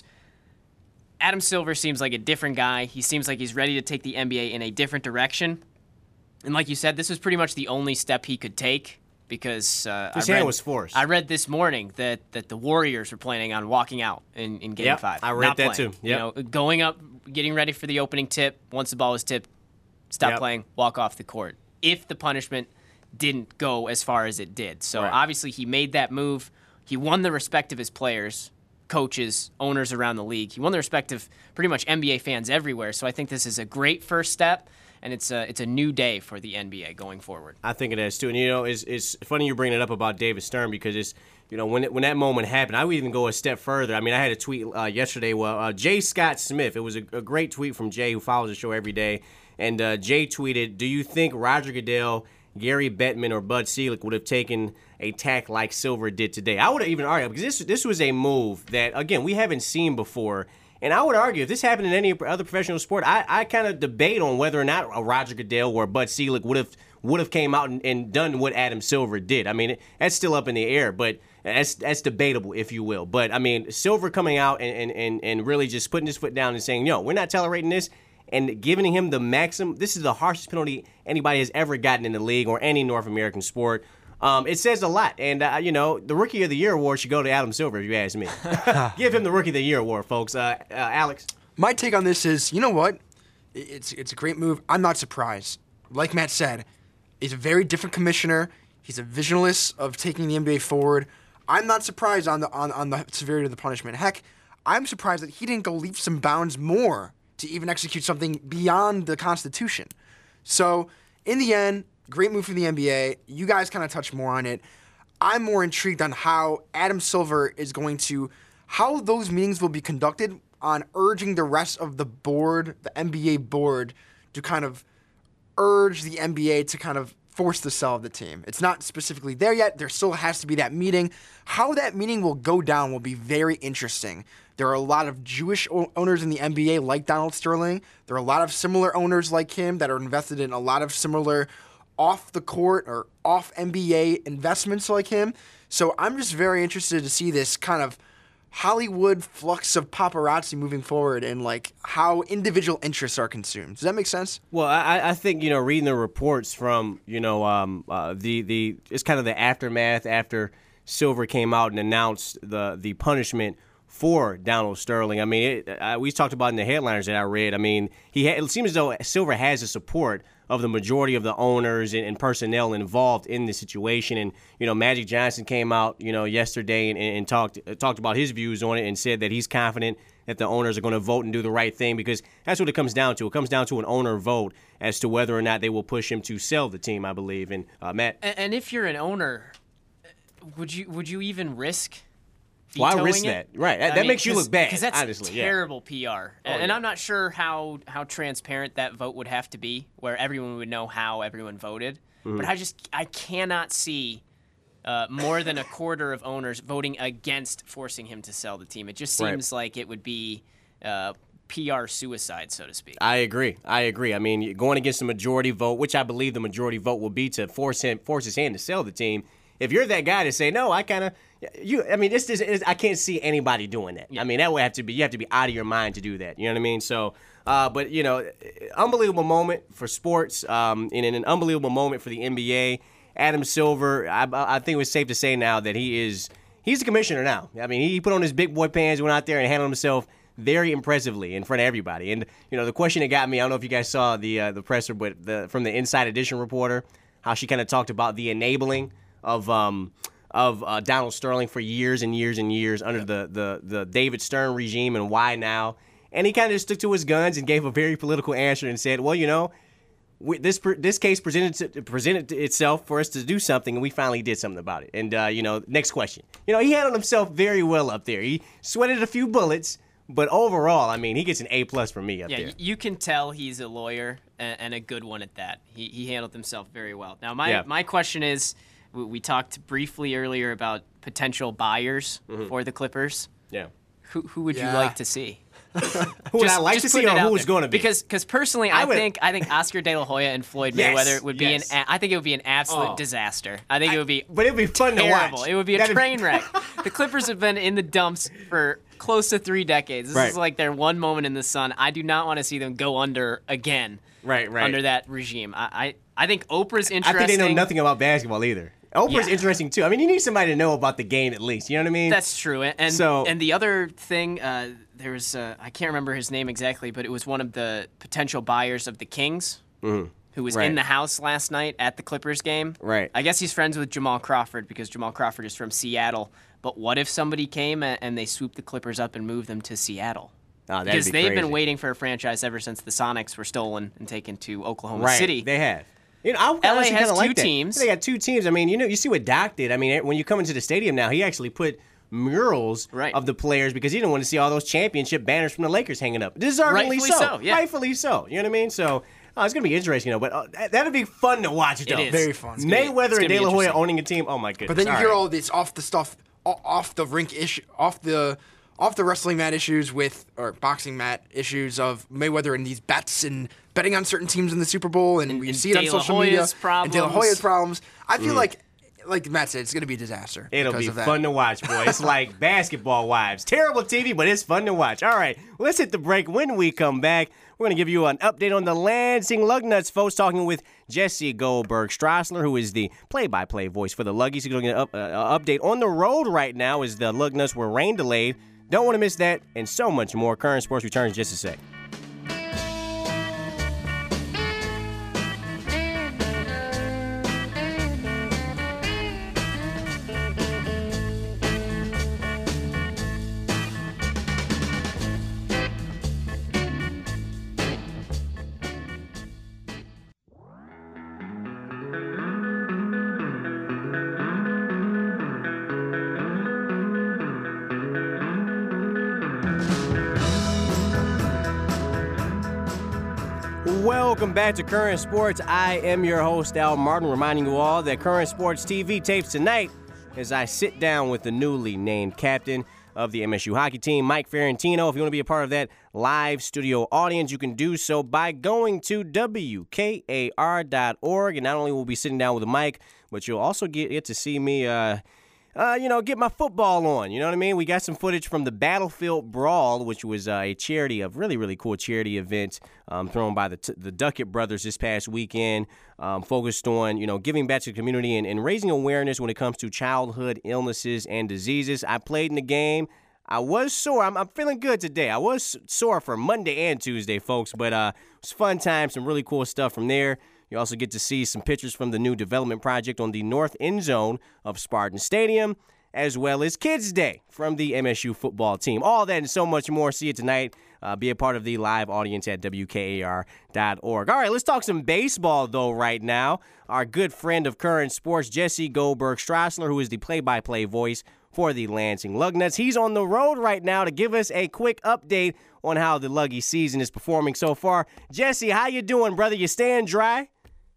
Adam Silver seems like a different guy. He seems like he's ready to take the N B A in a different direction. And like you said, this was pretty much the only step he could take because uh, his I read, hand was forced. I read this morning that, that the Warriors were planning on walking out in, in Game yep, Five. I read Not that playing. too. Yep. You know, going up, getting ready for the opening tip. Once the ball was tipped, stop yep. playing, walk off the court. If the punishment didn't go as far as it did, so right. obviously he made that move. He won the respect of his players, coaches, owners around the league. He won the respect of pretty much N B A fans everywhere. So I think this is a great first step, and it's a it's a new day for the N B A going forward. I think it is too. And you know, it's it's funny you bring it up about David Stern because it's you know when it, when that moment happened, I would even go a step further. I mean, I had a tweet uh, yesterday. Well, uh, Jay Scott Smith. It was a, a great tweet from Jay, who follows the show every day, and uh, Jay tweeted, "Do you think Roger Goodell, Gary Bettman, or Bud Selig would have taken a tack like Silver did today?" I would have even argued, because this this was a move that, again, we haven't seen before. And I would argue, if this happened in any other professional sport, I, I kind of debate on whether or not a Roger Goodell or Bud Selig would have would have came out and, and done what Adam Silver did. I mean, it, that's still up in the air, but that's that's debatable, if you will. But, I mean, Silver coming out and, and, and really just putting his foot down and saying, yo, we're not tolerating this, and giving him the maximum. This is the harshest penalty anybody has ever gotten in the league or any North American sport. Um, it says a lot. And, uh, you know, the Rookie of the Year award should go to Adam Silver, if you ask me. Give him the Rookie of the Year award, folks. Uh, uh, Alex? My take on this is, you know what? It's, it's a great move. I'm not surprised. Like Matt said, he's a very different commissioner. He's a visionalist of taking the N B A forward. I'm not surprised on the on, on the severity of the punishment. Heck, I'm surprised that he didn't go leaps and bounds more to even execute something beyond the Constitution. So, in the end, great move for the N B A. You guys kind of touched more on it. I'm more intrigued on how Adam Silver is going to, how those meetings will be conducted on urging the rest of the board, the N B A board, to kind of urge the N B A to kind of force the sell of the team. It's not specifically there yet. There still has to be that meeting. How that meeting will go down will be very interesting. There are a lot of Jewish o- owners in the N B A like Donald Sterling. There are a lot of similar owners like him that are invested in a lot of similar off the court or off N B A investments like him. So I'm just very interested to see this kind of Hollywood flux of paparazzi moving forward and like how individual interests are consumed. Does that make sense? Well, I, I think, you know, reading the reports from, you know, um, uh, the, the it's kind of the aftermath after Silver came out and announced the, the punishment for Donald Sterling. I mean, it, uh, we talked about in the headliners that I read. I mean, he ha- it seems as though Silver has the support of the majority of the owners and, and personnel involved in the situation. And, you know, Magic Johnson came out, you know, yesterday and, and talked uh, talked about his views on it and said that he's confident that the owners are going to vote and do the right thing, because that's what it comes down to. It comes down to an owner vote as to whether or not they will push him to sell the team, I believe. And uh, Matt? And, and if you're an owner, would you would you even risk Why risk it? that? Right. That, that mean, makes you look bad, Because that's honestly. terrible yeah. P R. Oh, and yeah. I'm not sure how, how transparent that vote would have to be, where everyone would know how everyone voted. Mm-hmm. But I just I cannot see uh, more than a quarter of owners voting against forcing him to sell the team. It just seems right. like it would be uh, P R suicide, so to speak. I agree. I agree. I mean, going against the majority vote, which I believe the majority vote will be to force him force his hand to sell the team. If you're that guy to say no, I kind of you. I mean, this is I can't see anybody doing that. Yeah. I mean, that would have to be you have to be out of your mind to do that. You know what I mean? So, uh, but you know, unbelievable moment for sports, um, and an unbelievable moment for the N B A. Adam Silver, I, I think it was safe to say now that he is he's the commissioner now. I mean, he put on his big boy pants, went out there and handled himself very impressively in front of everybody. And you know, the question that got me, I don't know if you guys saw the uh, the presser, but the, from the Inside Edition reporter, how she kind of talked about the enabling of um of uh, Donald Sterling for years and years and years under the, the, the David Stern regime, and why now. And he kind of stuck to his guns and gave a very political answer and said, well, you know, we, this this case presented presented itself for us to do something, and we finally did something about it. And uh, you know, next question. You know, he handled himself very well up there. He sweated a few bullets, but overall, I mean, he gets an A plus from me up yeah, there. Yeah, you can tell he's a lawyer and, and a good one at that. He he handled himself very well. Now, my yeah. my question is, we, we talked briefly earlier about potential buyers mm-hmm. for the Clippers. Yeah. Who who would yeah. you like to see? Who would I like to see, or who is going to be? Because because personally, I, I would, think I think Oscar De La Hoya and Floyd yes, Mayweather would be yes. an. I think it would be an absolute oh. disaster. I think I, it would be. But it would be fun terrible. to watch. It would be a That'd train be... wreck. The Clippers have been in the dumps for close to three decades. This right. is like their one moment in the sun. I do not want to see them go under again. Right, right. Under that regime, I I, I think Oprah's interesting. I think they know nothing about basketball either. Oprah's yeah. interesting too. I mean, you need somebody to know about the game at least. You know what I mean? That's true. And so, and the other thing, uh, there was uh, I can't remember his name exactly, but it was one of the potential buyers of the Kings, mm-hmm. who was right. in the house last night at the Clippers game. Right. I guess he's friends with Jamal Crawford because Jamal Crawford is from Seattle. But what if somebody came and they swooped the Clippers up and moved them to Seattle? Oh, because be they've crazy. been waiting for a franchise ever since the Sonics were stolen and taken to Oklahoma right. City. They have. You know, I L A has two like teams. They got two teams. I mean, you know, you see what Doc did. I mean, when you come into the stadium now, he actually put murals right. of the players because he didn't want to see all those championship banners from the Lakers hanging up. Deservedly Rightfully so. so yeah. Rightfully so. You know what I mean? So oh, it's going to be interesting, you know, but uh, that'd be fun to watch, though. It is. Very fun. Mayweather and De La Hoya owning a team. Oh, my goodness. But then you all hear right. all this off the stuff, off the rink issue, off the off the wrestling mat issues with, or boxing mat issues of Mayweather and these bets and betting on certain teams in the Super Bowl, and, and we and see it De on La social Hoya's media. Problems. And De La Hoya's problems. I feel Mm. like, like Matt said, it's going to be a disaster. It'll because be of that. fun to watch, boy. It's like Basketball Wives. Terrible T V, but it's fun to watch. All right, let's hit the break. When we come back, we're going to give you an update on the Lansing Lugnuts, folks, talking with Jesse Goldberg-Strassler, who is the play-by-play voice for the Luggies. He's going to get an up, uh, update on the road right now as the Lugnuts were rain delayed. Don't want to miss that and so much more. Current Sports returns in just a sec. Welcome back to Current Sports. I am your host, Al Martin, reminding you all that Current Sports T V tapes tonight as I sit down with the newly named captain of the M S U hockey team, Mike Ferrantino. If you want to be a part of that live studio audience, you can do so by going to W K A R dot org. And not only will we be sitting down with Mike, but you'll also get, get to see me uh, Uh, you know, get my football on. You know what I mean? We got some footage from the Battlefield Brawl, which was uh, a charity, a really, really cool charity event um, thrown by the, t- the Duckett brothers this past weekend, um, focused on, you know, giving back to the community and, and raising awareness when it comes to childhood illnesses and diseases. I played in the game. I was sore. I'm, I'm feeling good today. I was sore for Monday and Tuesday, folks, but uh, it was a fun time, some really cool stuff from there. You also get to see some pictures from the new development project on the north end zone of Spartan Stadium, as well as Kids Day from the M S U football team. All that and so much more. See you tonight. Uh, be a part of the live audience at W K A R dot org. All right, let's talk some baseball, though, right now. Our good friend of Current Sports, Jesse Goldberg-Strassler, who is the play-by-play voice for the Lansing Lugnuts. He's on the road right now to give us a quick update on how the Luggy season is performing so far. Jesse, how you doing, brother? You staying dry?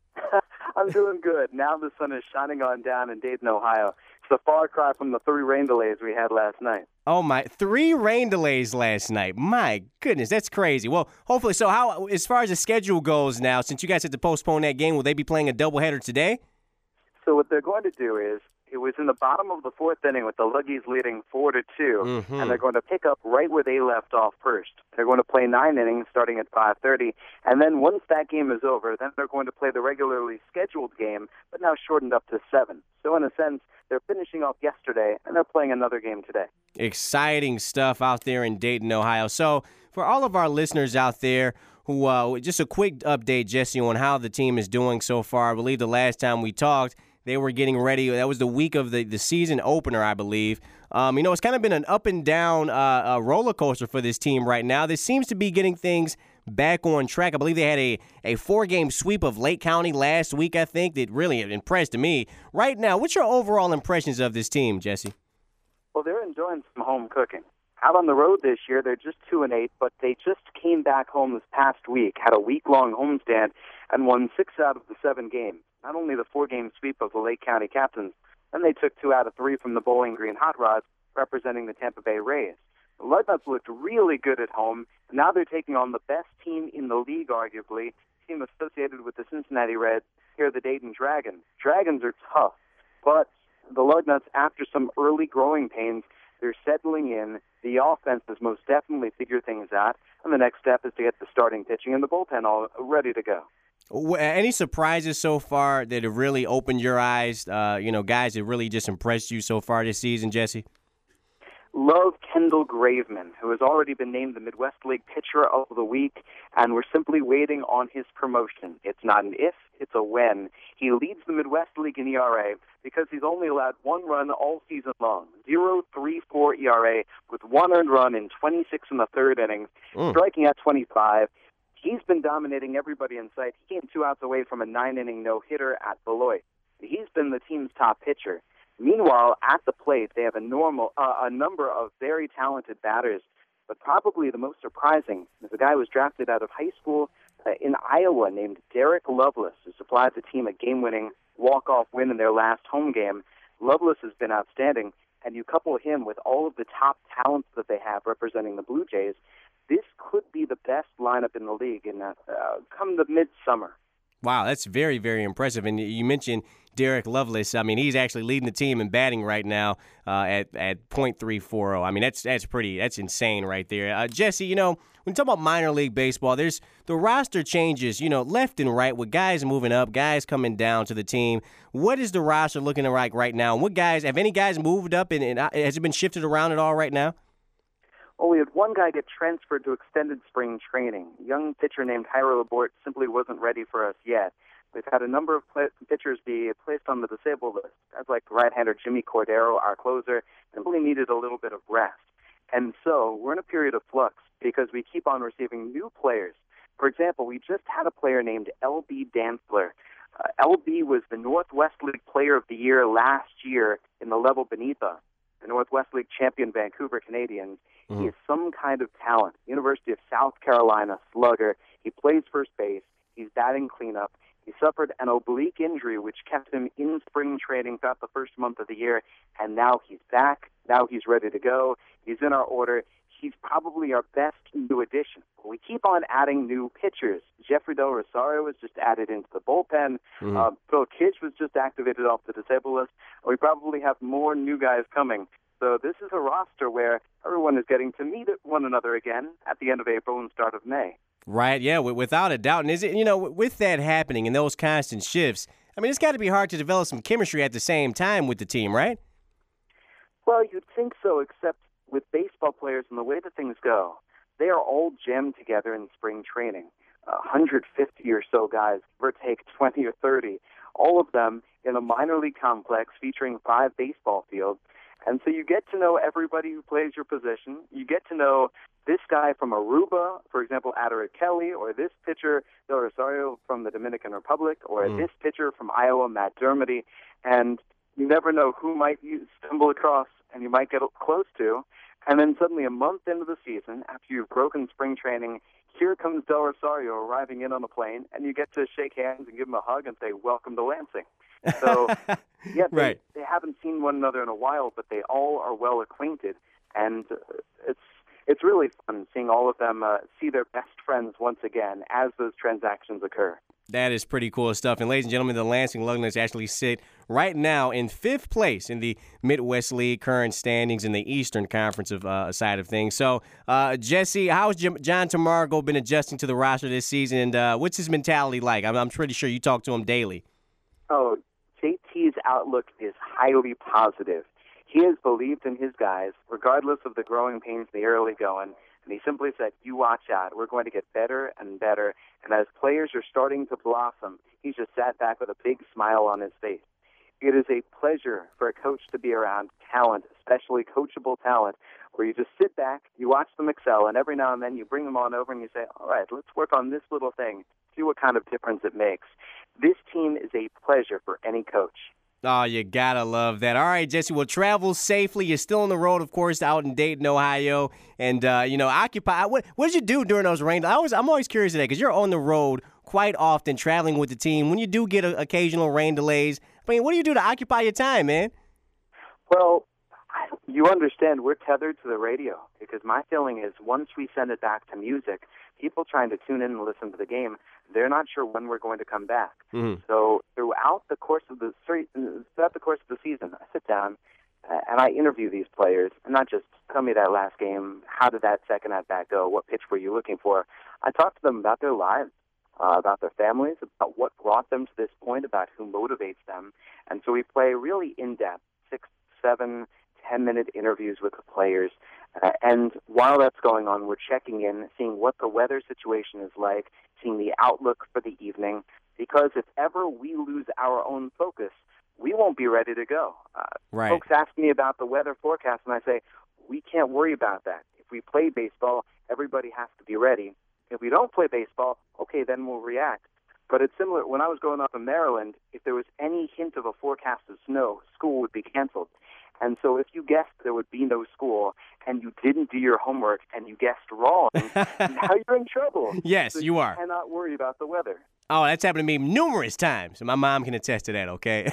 I'm doing good. Now the sun is shining on down in Dayton, Ohio. It's a far cry from the three rain delays we had last night. Oh, my. Three rain delays last night. My goodness, that's crazy. Well, hopefully, so how, as far as the schedule goes now, since you guys had to postpone that game, will they be playing a doubleheader today? So what they're going to do is, it was in the bottom of the fourth inning with the Luggies leading four to two, mm-hmm. and they're going to pick up right where they left off first. They're going to play nine innings starting at five thirty, and then once that game is over, then they're going to play the regularly scheduled game, but now shortened up to seven. So in a sense, they're finishing off yesterday, and they're playing another game today. Exciting stuff out there in Dayton, Ohio. So for all of our listeners out there, who uh, just a quick update, Jesse, on how the team is doing so far. I believe the last time we talked, they were getting ready. That was the week of the, the season opener, I believe. Um, you know, it's kind of been an up and down uh, uh, roller coaster for this team right now. This seems to be getting things back on track. I believe they had a, a four-game sweep of Lake County last week, I think, that really impressed me. Right now, what's your overall impressions of this team, Jesse? Well, they're enjoying some home cooking. Out on the road this year, they're just two and eight, but they just came back home this past week, had a week-long homestand, and won six out of the seven games. Not only the four-game sweep of the Lake County Captains, then they took two out of three from the Bowling Green Hot Rods, representing the Tampa Bay Rays. The Lugnuts looked really good at home, and now they're taking on the best team in the league, arguably, team associated with the Cincinnati Reds, here the Dayton Dragons. Dragons are tough, but the Lugnuts, after some early growing pains, they're settling in. The offense has most definitely figured things out, and the next step is to get the starting pitching and the bullpen all ready to go. Any surprises so far that have really opened your eyes, uh, you know, guys that really just impressed you so far this season, Jesse? Love Kendall Graveman, who has already been named the Midwest League Pitcher of the Week, and we're simply waiting on his promotion. It's not an if, it's a when. He leads the Midwest League in E R A because he's only allowed one run all season long, zero point three four E R A with one earned run in twenty-six in the third inning, mm. striking at twenty-five. He's been dominating everybody in sight. He came two outs away from a nine-inning no-hitter at Beloit. He's been the team's top pitcher. Meanwhile, at the plate, they have a normal, uh, a number of very talented batters, but probably the most surprising is a guy who was drafted out of high school uh, in Iowa named Derek Lovelace, who supplied the team a game-winning walk-off win in their last home game. Lovelace has been outstanding, and you couple him with all of the top talents that they have representing the Blue Jays, this could be the best lineup in the league in uh, uh, come the midsummer. Wow, that's very, very impressive. And you mentioned Derek Lovelace. I mean, he's actually leading the team in batting right now uh, at at point three four oh. I mean, that's that's pretty that's insane right there. Uh, Jesse, you know, when you talk about minor league baseball, there's the roster changes, you know, left and right with guys moving up, guys coming down to the team. What is the roster looking like right now? And what guys have any guys moved up and, and has it been shifted around at all right now? Well, we had one guy get transferred to extended spring training. A young pitcher named Jairo Laborde simply wasn't ready for us yet. We've had a number of play- pitchers be placed on the disabled list. Guys like right-hander Jimmy Cordero, our closer, simply needed a little bit of rest. And so we're in a period of flux because we keep on receiving new players. For example, we just had a player named L B Dantzler. Uh, L B was the Northwest League Player of the Year last year in the level beneath us, the Northwest League champion Vancouver Canadians. Mm. He is some kind of talent. University of South Carolina slugger. He plays first base. He's batting cleanup. He suffered an oblique injury, which kept him in spring training throughout the first month of the year, and now he's back. Now he's ready to go. He's in our order. He's probably our best new addition. We keep on adding new pitchers. Jeffrey Del Rosario was just added into the bullpen. Mm-hmm. Uh, Phil Kidge was just activated off the disabled list. We probably have more new guys coming. So this is a roster where everyone is getting to meet one another again at the end of April and start of May. Right, yeah, without a doubt. And is it, you know, with that happening and those constant shifts, I mean, it's got to be hard to develop some chemistry at the same time with the team, right? Well, you'd think so, except with baseball players and the way that things go, they are all jammed together in spring training. one hundred fifty or so guys, give or take twenty or thirty, all of them in a minor league complex featuring five baseball fields. And so you get to know everybody who plays your position. You get to know this guy from Aruba, for example, Adair Kelly, or this pitcher, Del Rosario, from the Dominican Republic, or mm. this pitcher from Iowa, Matt Dermody. And you never know who might you stumble across and you might get close to. And then suddenly a month into the season, after you've broken spring training, here comes Del Rosario arriving in on the plane, and you get to shake hands and give him a hug and say, welcome to Lansing. So, yeah, they, right. they haven't seen one another in a while, but they all are well acquainted, and uh, it's it's really fun seeing all of them uh, see their best friends once again as those transactions occur. That is pretty cool stuff. And ladies and gentlemen, the Lansing Lugnuts actually sit right now in fifth place in the Midwest League current standings in the Eastern Conference of uh, side of things. So, uh, Jesse, how's John Tamargo been adjusting to the roster this season, and uh, what's his mentality like? I'm, I'm pretty sure you talk to him daily. Oh, J T's outlook is highly positive. He has believed in his guys, regardless of the growing pains in the early going, and he simply said, you watch out. We're going to get better and better. And as players are starting to blossom, he's just sat back with a big smile on his face. It is a pleasure for a coach to be around talent, especially coachable talent, where you just sit back, you watch them excel, and every now and then you bring them on over and you say, all right, let's work on this little thing, see what kind of difference it makes. This team is a pleasure for any coach. Oh, you gotta love that. All right, Jesse, well, travel safely. You're still on the road, of course, out in Dayton, Ohio, and, uh, you know, occupy. What, what did you do during those rain? I always, I'm always curious today because you're on the road quite often traveling with the team. When you do get a, occasional rain delays, I mean, what do you do to occupy your time, man? Well, you understand we're tethered to the radio because my feeling is once we send it back to music, people trying to tune in and listen to the game, they're not sure when we're going to come back. Mm-hmm. So throughout the course of the throughout the course of the season, I sit down uh, and I interview these players, and not just tell me that last game, how did that second at bat go, what pitch were you looking for. I talk to them about their lives, uh, about their families, about what brought them to this point, about who motivates them, and so we play really in-depth six, seven, ten-minute interviews with the players. Uh, and while that's going on, we're checking in, seeing what the weather situation is like, seeing the outlook for the evening, because if ever we lose our own focus, we won't be ready to go. Uh, right. Folks ask me about the weather forecast, and I say, we can't worry about that. If we play baseball, everybody has to be ready. If we don't play baseball, okay, then we'll react. But it's similar. When I was growing up in Maryland, if there was any hint of a forecast of snow, school would be canceled. And so if you guessed there would be no school and you didn't do your homework and you guessed wrong, now you're in trouble. Yes, so you, you are. You cannot worry about the weather. Oh, that's happened to me numerous times. My mom can attest to that, okay?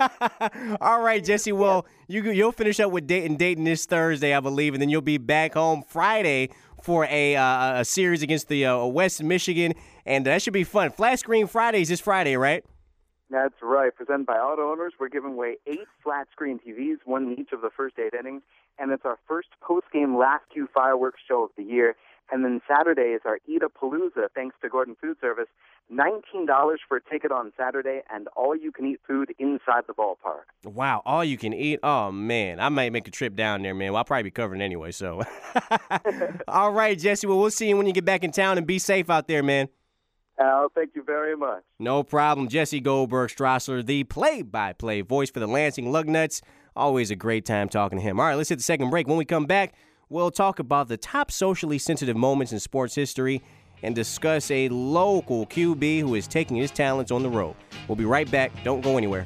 All right, Jesse, well, you, you'll finish up with Dayton, Dayton this Thursday, I believe, and then you'll be back home Friday for a uh, a series against the uh, West Michigan, and that should be fun. Flat Screen Fridays this Friday, right? That's right. Presented by Auto Owners, we're giving away eight flat-screen T Vs, one in each of the first eight innings, and it's our first post-game last cue fireworks show of the year. And then Saturday is our Eat-A-Palooza, thanks to Gordon Food Service. nineteen dollars for a ticket on Saturday, and all-you-can-eat food inside the ballpark. Wow, all you can eat? Oh, man. I might make a trip down there, man. Well, I'll probably be covering anyway, so. All right, Jesse. Well, we'll see you when you get back in town, and be safe out there, man. Al, thank you very much. No problem. Jesse Goldberg-Strassler, the play-by-play voice for the Lansing Lugnuts. Always a great time talking to him. All right, let's hit the second break. When we come back, we'll talk about the top socially sensitive moments in sports history and discuss a local Q B who is taking his talents on the road. We'll be right back. Don't go anywhere.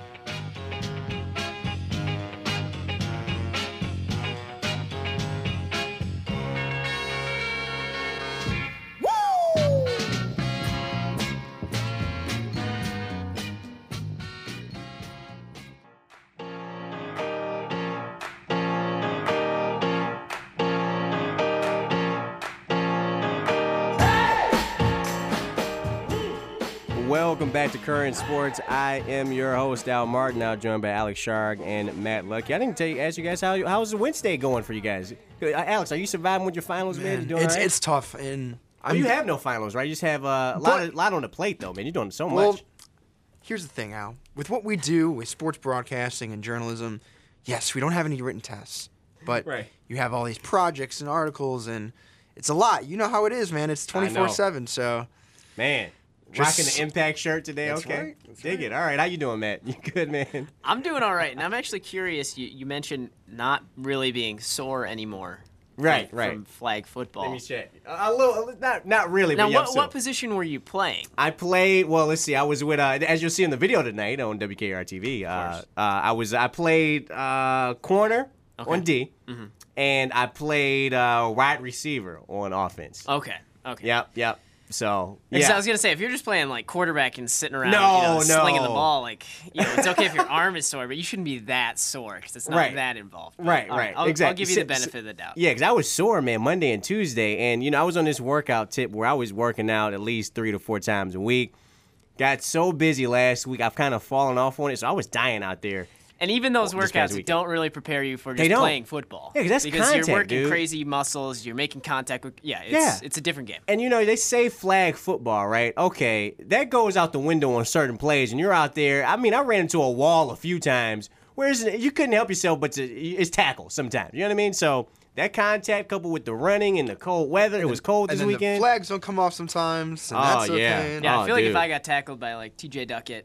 Welcome back to Current Sports. I am your host, Al Martin, now joined by Alex Sharg and Matt Lucky. I didn't tell you, ask you guys, how how's the Wednesday going for you guys? Uh, Alex, are you surviving with your finals, man? Man, You doing it's all right? it's tough, and Oh, you have no finals, right? You just have uh, a lot, But- of, lot on the plate, though, man. You're doing so well, much. here's the thing, Al. With what we do with sports broadcasting and journalism, yes, we don't have any written tests, but Right. you have all these projects and articles, and it's a lot. You know how it is, man. It's twenty-four seven, so Man, Just- rocking the Impact shirt today, That's okay? right, that's Dig it. All right, how you doing, Matt? You good, man? I'm doing all right, and I'm actually curious. You, you mentioned not really being sore anymore. Right, from, right. From flag football. Let me check. A, a little, not not really. Now, but yeah, what, so- what position were you playing? I played. Well, let's see. I was with, uh, as you'll see in the video tonight on W K R T V. Uh, uh, I was. I played uh, corner Okay. on D, Mm-hmm. and I played uh, wide receiver on offense. Okay. Okay. Yep. Yep. So Because yeah. I was gonna say, if you're just playing like quarterback and sitting around, No, you know, slinging the no. ball, like you know, it's okay if your arm is sore, but you shouldn't be that sore because it's not Right. that involved. But, Right, all right, I'll, exactly. I'll give you Si- the benefit si- of the doubt. Yeah, because I was sore, man, Monday and Tuesday. And, you know, I was on this workout tip where I was working out at least three to four times a week. Got so busy last week, I've kind of fallen off on it. So I was dying out there. And even those This past workouts weekend. don't really prepare you for They just don't. playing football. Yeah, 'cause that's because you're contact, working dude. crazy muscles, you're making contact with. Yeah, it's, Yeah. it's a different game. And, you know, they say flag football, right? Okay, that goes out the window on certain plays, and you're out there. I mean, I ran into a wall a few times. Whereas you couldn't help yourself but to it's tackle sometimes. You know what I mean? So that contact coupled with the running and the cold weather, it was cold and this then weekend. the flags don't come off sometimes, and Oh, that's yeah. okay. Yeah, Oh, I feel like dude. if I got tackled by like T J Duckett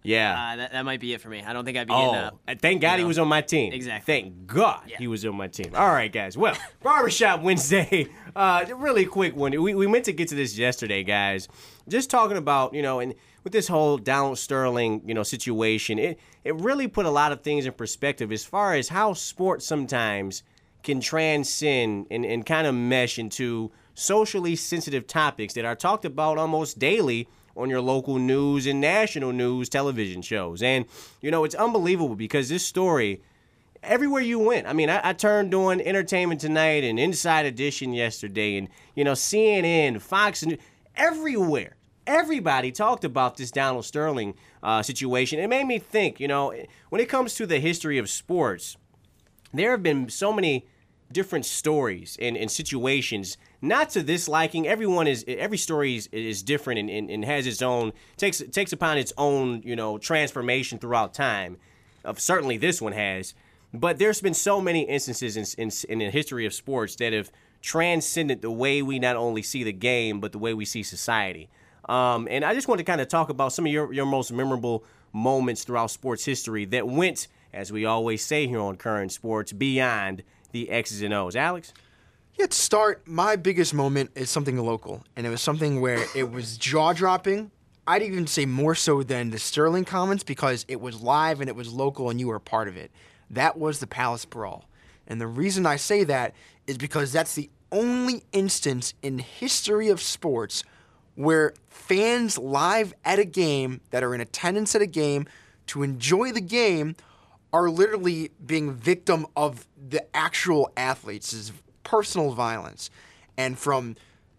Yeah. Uh, that, that might be it for me. I don't think I'd be Oh, getting up. thank God you he know? was on my team. Exactly. Thank God Yeah. he was on my team. All right, guys. Well, Barbershop Wednesday, uh, really quick one. We, we meant to get to this yesterday, guys. Just talking about, you know, and with this whole Donald Sterling, you know, situation, it, it really put a lot of things in perspective as far as how sports sometimes can transcend and, and kind of mesh into socially sensitive topics that are talked about almost daily on your local news and national news television shows. And, you know, it's unbelievable because this story, everywhere you went, I mean, I, I turned on Entertainment Tonight and Inside Edition yesterday and, you know, C N N, Fox, and everywhere. Everybody talked about this Donald Sterling uh, situation. It made me think, you know, when it comes to the history of sports, there have been so many different stories and, and situations, not to this liking. Everyone is every story is, is different and, and, and has its own takes takes upon its own, you know, transformation throughout time. Of certainly this one has, but there's been so many instances in, in in the history of sports that have transcended the way we not only see the game but the way we see society. Um, and I just want to kind of talk about some of your your most memorable moments throughout sports history that went, as we always say here on Current Sports, beyond the X's and O's. Alex? Yeah, to start, my biggest moment is something local, and it was something where it was jaw-dropping. I'd even say more so than the Sterling comments because it was live and it was local and you were a part of it. That was the Palace Brawl. And the reason I say that is because that's the only instance in history of sports where fans live at a game that are in attendance at a game to enjoy the game are literally being victim of the actual athletes' personal violence, and from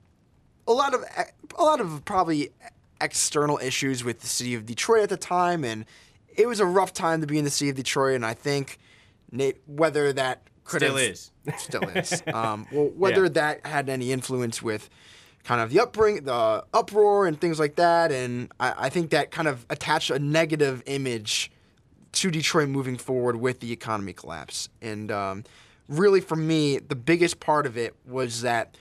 a lot of a lot of probably external issues with the city of Detroit at the time, and it was a rough time to be in the city of Detroit, and I think whether that could Still have, is. still is. Um, well, whether Yeah. that had any influence with kind of the upbring, the uproar, and things like that, and I, I think that kind of attached a negative image to Detroit moving forward with the economy collapse. And um, really, for me, the biggest part of it was that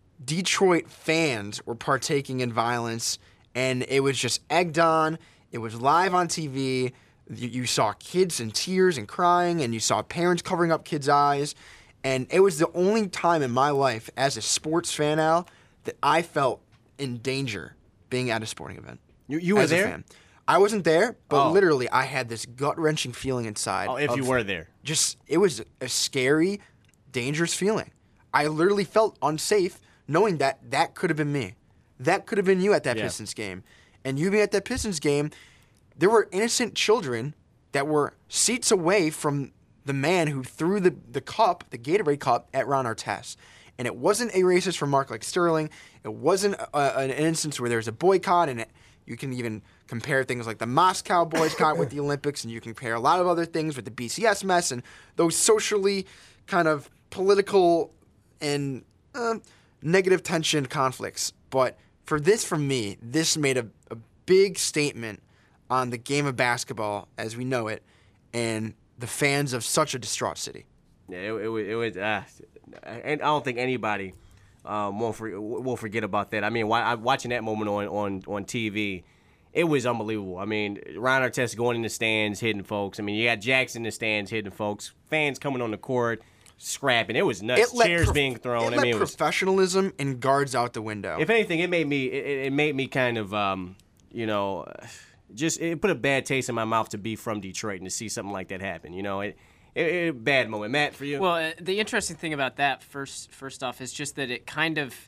Detroit fans were partaking in violence, and it was just egged on. It was live on T V. You, you saw kids in tears and crying, and you saw parents covering up kids' eyes. And it was the only time in my life as a sports fan, Al, that I felt in danger being at a sporting event. You, you were as a there? fan. I wasn't there, but Oh. literally I had this gut-wrenching feeling inside. Oh, if you of were there. Just, it was a scary, dangerous feeling. I literally felt unsafe knowing that that could have been me. That could have been you at that Yeah. Pistons game. And you being at that Pistons game, there were innocent children that were seats away from the man who threw the, the cup, the Gatorade cup, at Ron Artest. And it wasn't a racist remark like Sterling. It wasn't a, an instance where there's a boycott, and it, you can even compare things like the Moscow boycott with the Olympics, and you can compare a lot of other things with the B C S mess and those socially kind of political and uh, negative tension conflicts. But for this, for me, this made a, a big statement on the game of basketball as we know it and the fans of such a distraught city. Yeah, it, it, was- it was, uh, and I don't think anybody um, won't for, will forget about that. I mean, why, I'm watching that moment on, on, on T V, it was unbelievable. I mean, Ron Artest going in the stands, hitting folks. I mean, you got Jackson in the stands, hitting folks. Fans coming on the court, scrapping. It was nuts. It let Chairs prof- being thrown. It I let mean, it was. professionalism and guards out the window. If anything, it made me. It, it made me kind of, um, you know, just it put a bad taste in my mouth to be from Detroit and to see something like that happen. You know, it, it, it bad moment. Matt, for you. Well, uh, the interesting thing about that, first, first off, is just that it kind of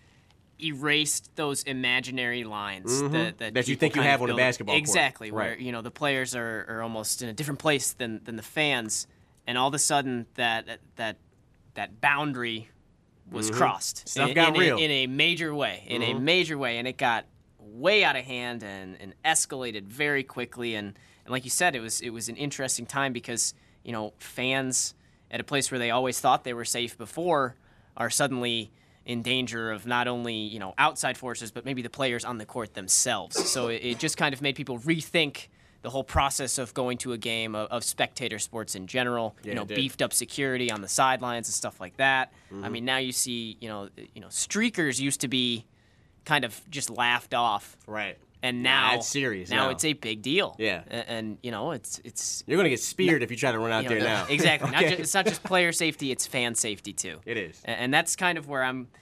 erased those imaginary lines Mhm. that, that, That you people think you kind have of on a build- basketball court. Exactly, where Right. you know the players are, are almost in a different place than, than the fans, and all of a sudden that that that boundary was Mhm. crossed Stuff in, got in, real. A, in a major way, in a Mhm. major way, and it got way out of hand and, and escalated very quickly. And, and like you said, it was it was an interesting time because you know fans at a place where they always thought they were safe before are suddenly in danger of not only you know outside forces but maybe the players on the court themselves. So it, it just kind of made people rethink the whole process of going to a game of, of spectator sports in general. Yeah, you know, it did. beefed up security on the sidelines and stuff like that. I Mhm. mean, now you see you know you know streakers used to be kind of just laughed off. Right. And now yeah, it's serious. Now now it's a big deal. Yeah. And, and you know, it's it's you're gonna get speared if you try to run out you know, there now. Exactly. Okay. Not just, it's not just player safety; it's fan safety too. It is. And, and that's kind of where I'm.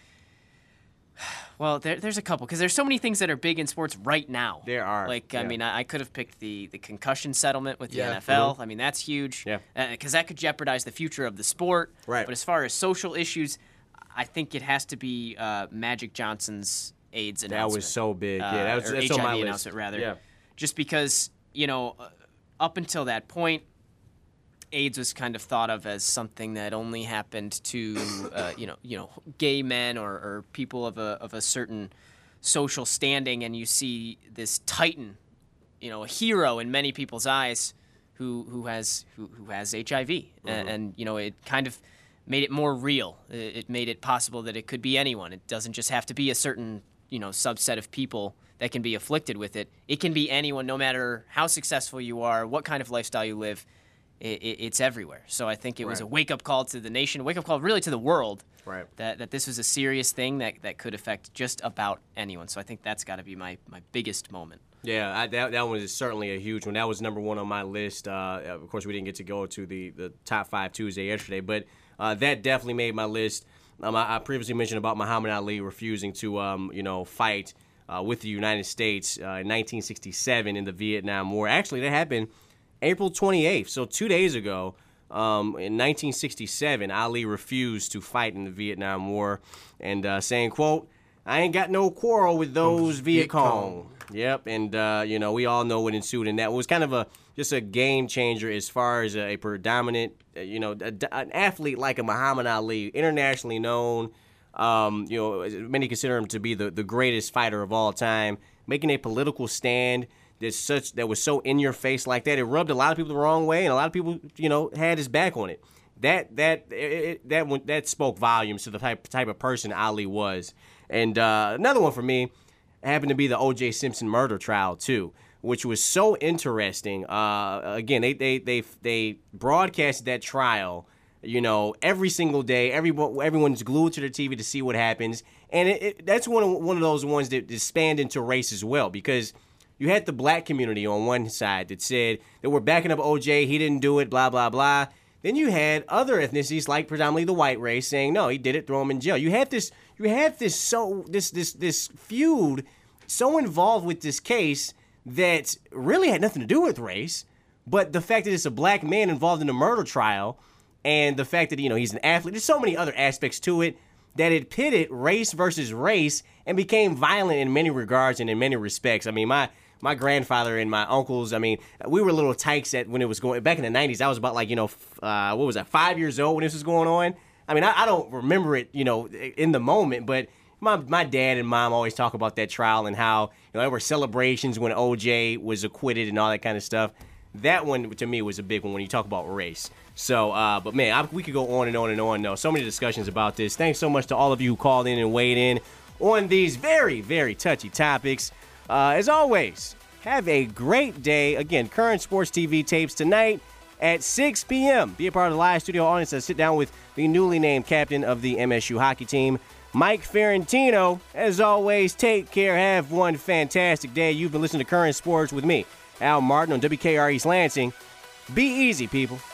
Well, there, there's a couple because there's so many things that are big in sports right now. There are. Like, yeah. I mean, I, I could have picked the, the concussion settlement with the Yeah. N F L. Mm-hmm. I mean, that's huge. Yeah. Because that could jeopardize the future of the sport. Right. But as far as social issues, I think it has to be uh, Magic Johnson's AIDS That announcement. was so big. Uh, yeah, that was or that's H I V on my list. announcement, rather. Yeah. Just because, you know, uh, up until that point, AIDS was kind of thought of as something that only happened to, uh, you know, you know, gay men or, or people of a of a certain social standing, and you see this titan, you know, a hero in many people's eyes, who who has who, who has H I V, mm-hmm. and, and you know, it kind of made it more real. It, it made it possible that it could be anyone. It doesn't just have to be a certain, you know, subset of people that can be afflicted with it. It can be anyone, no matter how successful you are, what kind of lifestyle you live. It, it, it's everywhere. So I think it was Right. a wake-up call to the nation, a wake-up call really to the world, Right. that, that this was a serious thing that, that could affect just about anyone. So I think that's got to be my, my biggest moment. Yeah, I, that that one is certainly a huge one. That was number one on my list. Uh, of course, we didn't get to go to the, the top five Tuesday yesterday, but uh, that definitely made my list. Um, I, I previously mentioned about Muhammad Ali refusing to, um, you know, fight uh, with the United States uh, in nineteen sixty-seven in the Vietnam War. Actually, that happened April twenty-eighth, so two days ago. Um, in nineteen sixty-seven, Ali refused to fight in the Vietnam War, and uh, saying, "quote I ain't got no quarrel with those Viet Cong." Yep, and uh, you know, we all know what ensued in that. It was kind of a just a game changer as far as a, a predominant, uh, you know, a, an athlete like a Muhammad Ali, internationally known. Um, you know, many consider him to be the, the greatest fighter of all time, making a political stand that's such that was so in your face like that. It rubbed a lot of people the wrong way, and a lot of people, you know, had his back on it. That that it, that one that spoke volumes to the type type of person Ali was. And uh, another one for me happened to be the O J Simpson murder trial too, which was so interesting. Uh, again, they they they they broadcasted that trial, you know, every single day. Everyone everyone's glued to their T V to see what happens, and it, it, that's one of one of those ones that, that spanned into race as well, because you had the black community on one side that said that we're backing up O J, he didn't do it, blah blah blah. Then you had other ethnicities, like predominantly the white race, saying no, he did it, throw him in jail. You had this, you had this so this this this feud so involved with this case that really had nothing to do with race, but the fact that it's a black man involved in a murder trial, and the fact that, you know, he's an athlete, there's so many other aspects to it that it pitted race versus race and became violent in many regards and in many respects. I mean, my my grandfather and my uncles, I mean, we were little tykes at when it was going, back in the nineties, I was about like, you know, uh, what was that, five years old when this was going on? I mean, I, I don't remember it, you know, in the moment, but my my dad and mom always talk about that trial and how, you know, there were celebrations when O J was acquitted and all that kind of stuff. That one, to me, was a big one when you talk about race. So, uh, but man, I, we could go on and on and on, though. So many discussions about this. Thanks so much to all of you who called in and weighed in on these very, very touchy topics. Uh, as always, have a great day. Again, Current Sports T V tapes tonight at six p.m. Be a part of the live studio audience and sit down with the newly named captain of the M S U hockey team, Mike Ferrantino. As always, take care. Have one fantastic day. You've been listening to Current Sports with me, Al Martin, on W K R East Lansing. Be easy, people.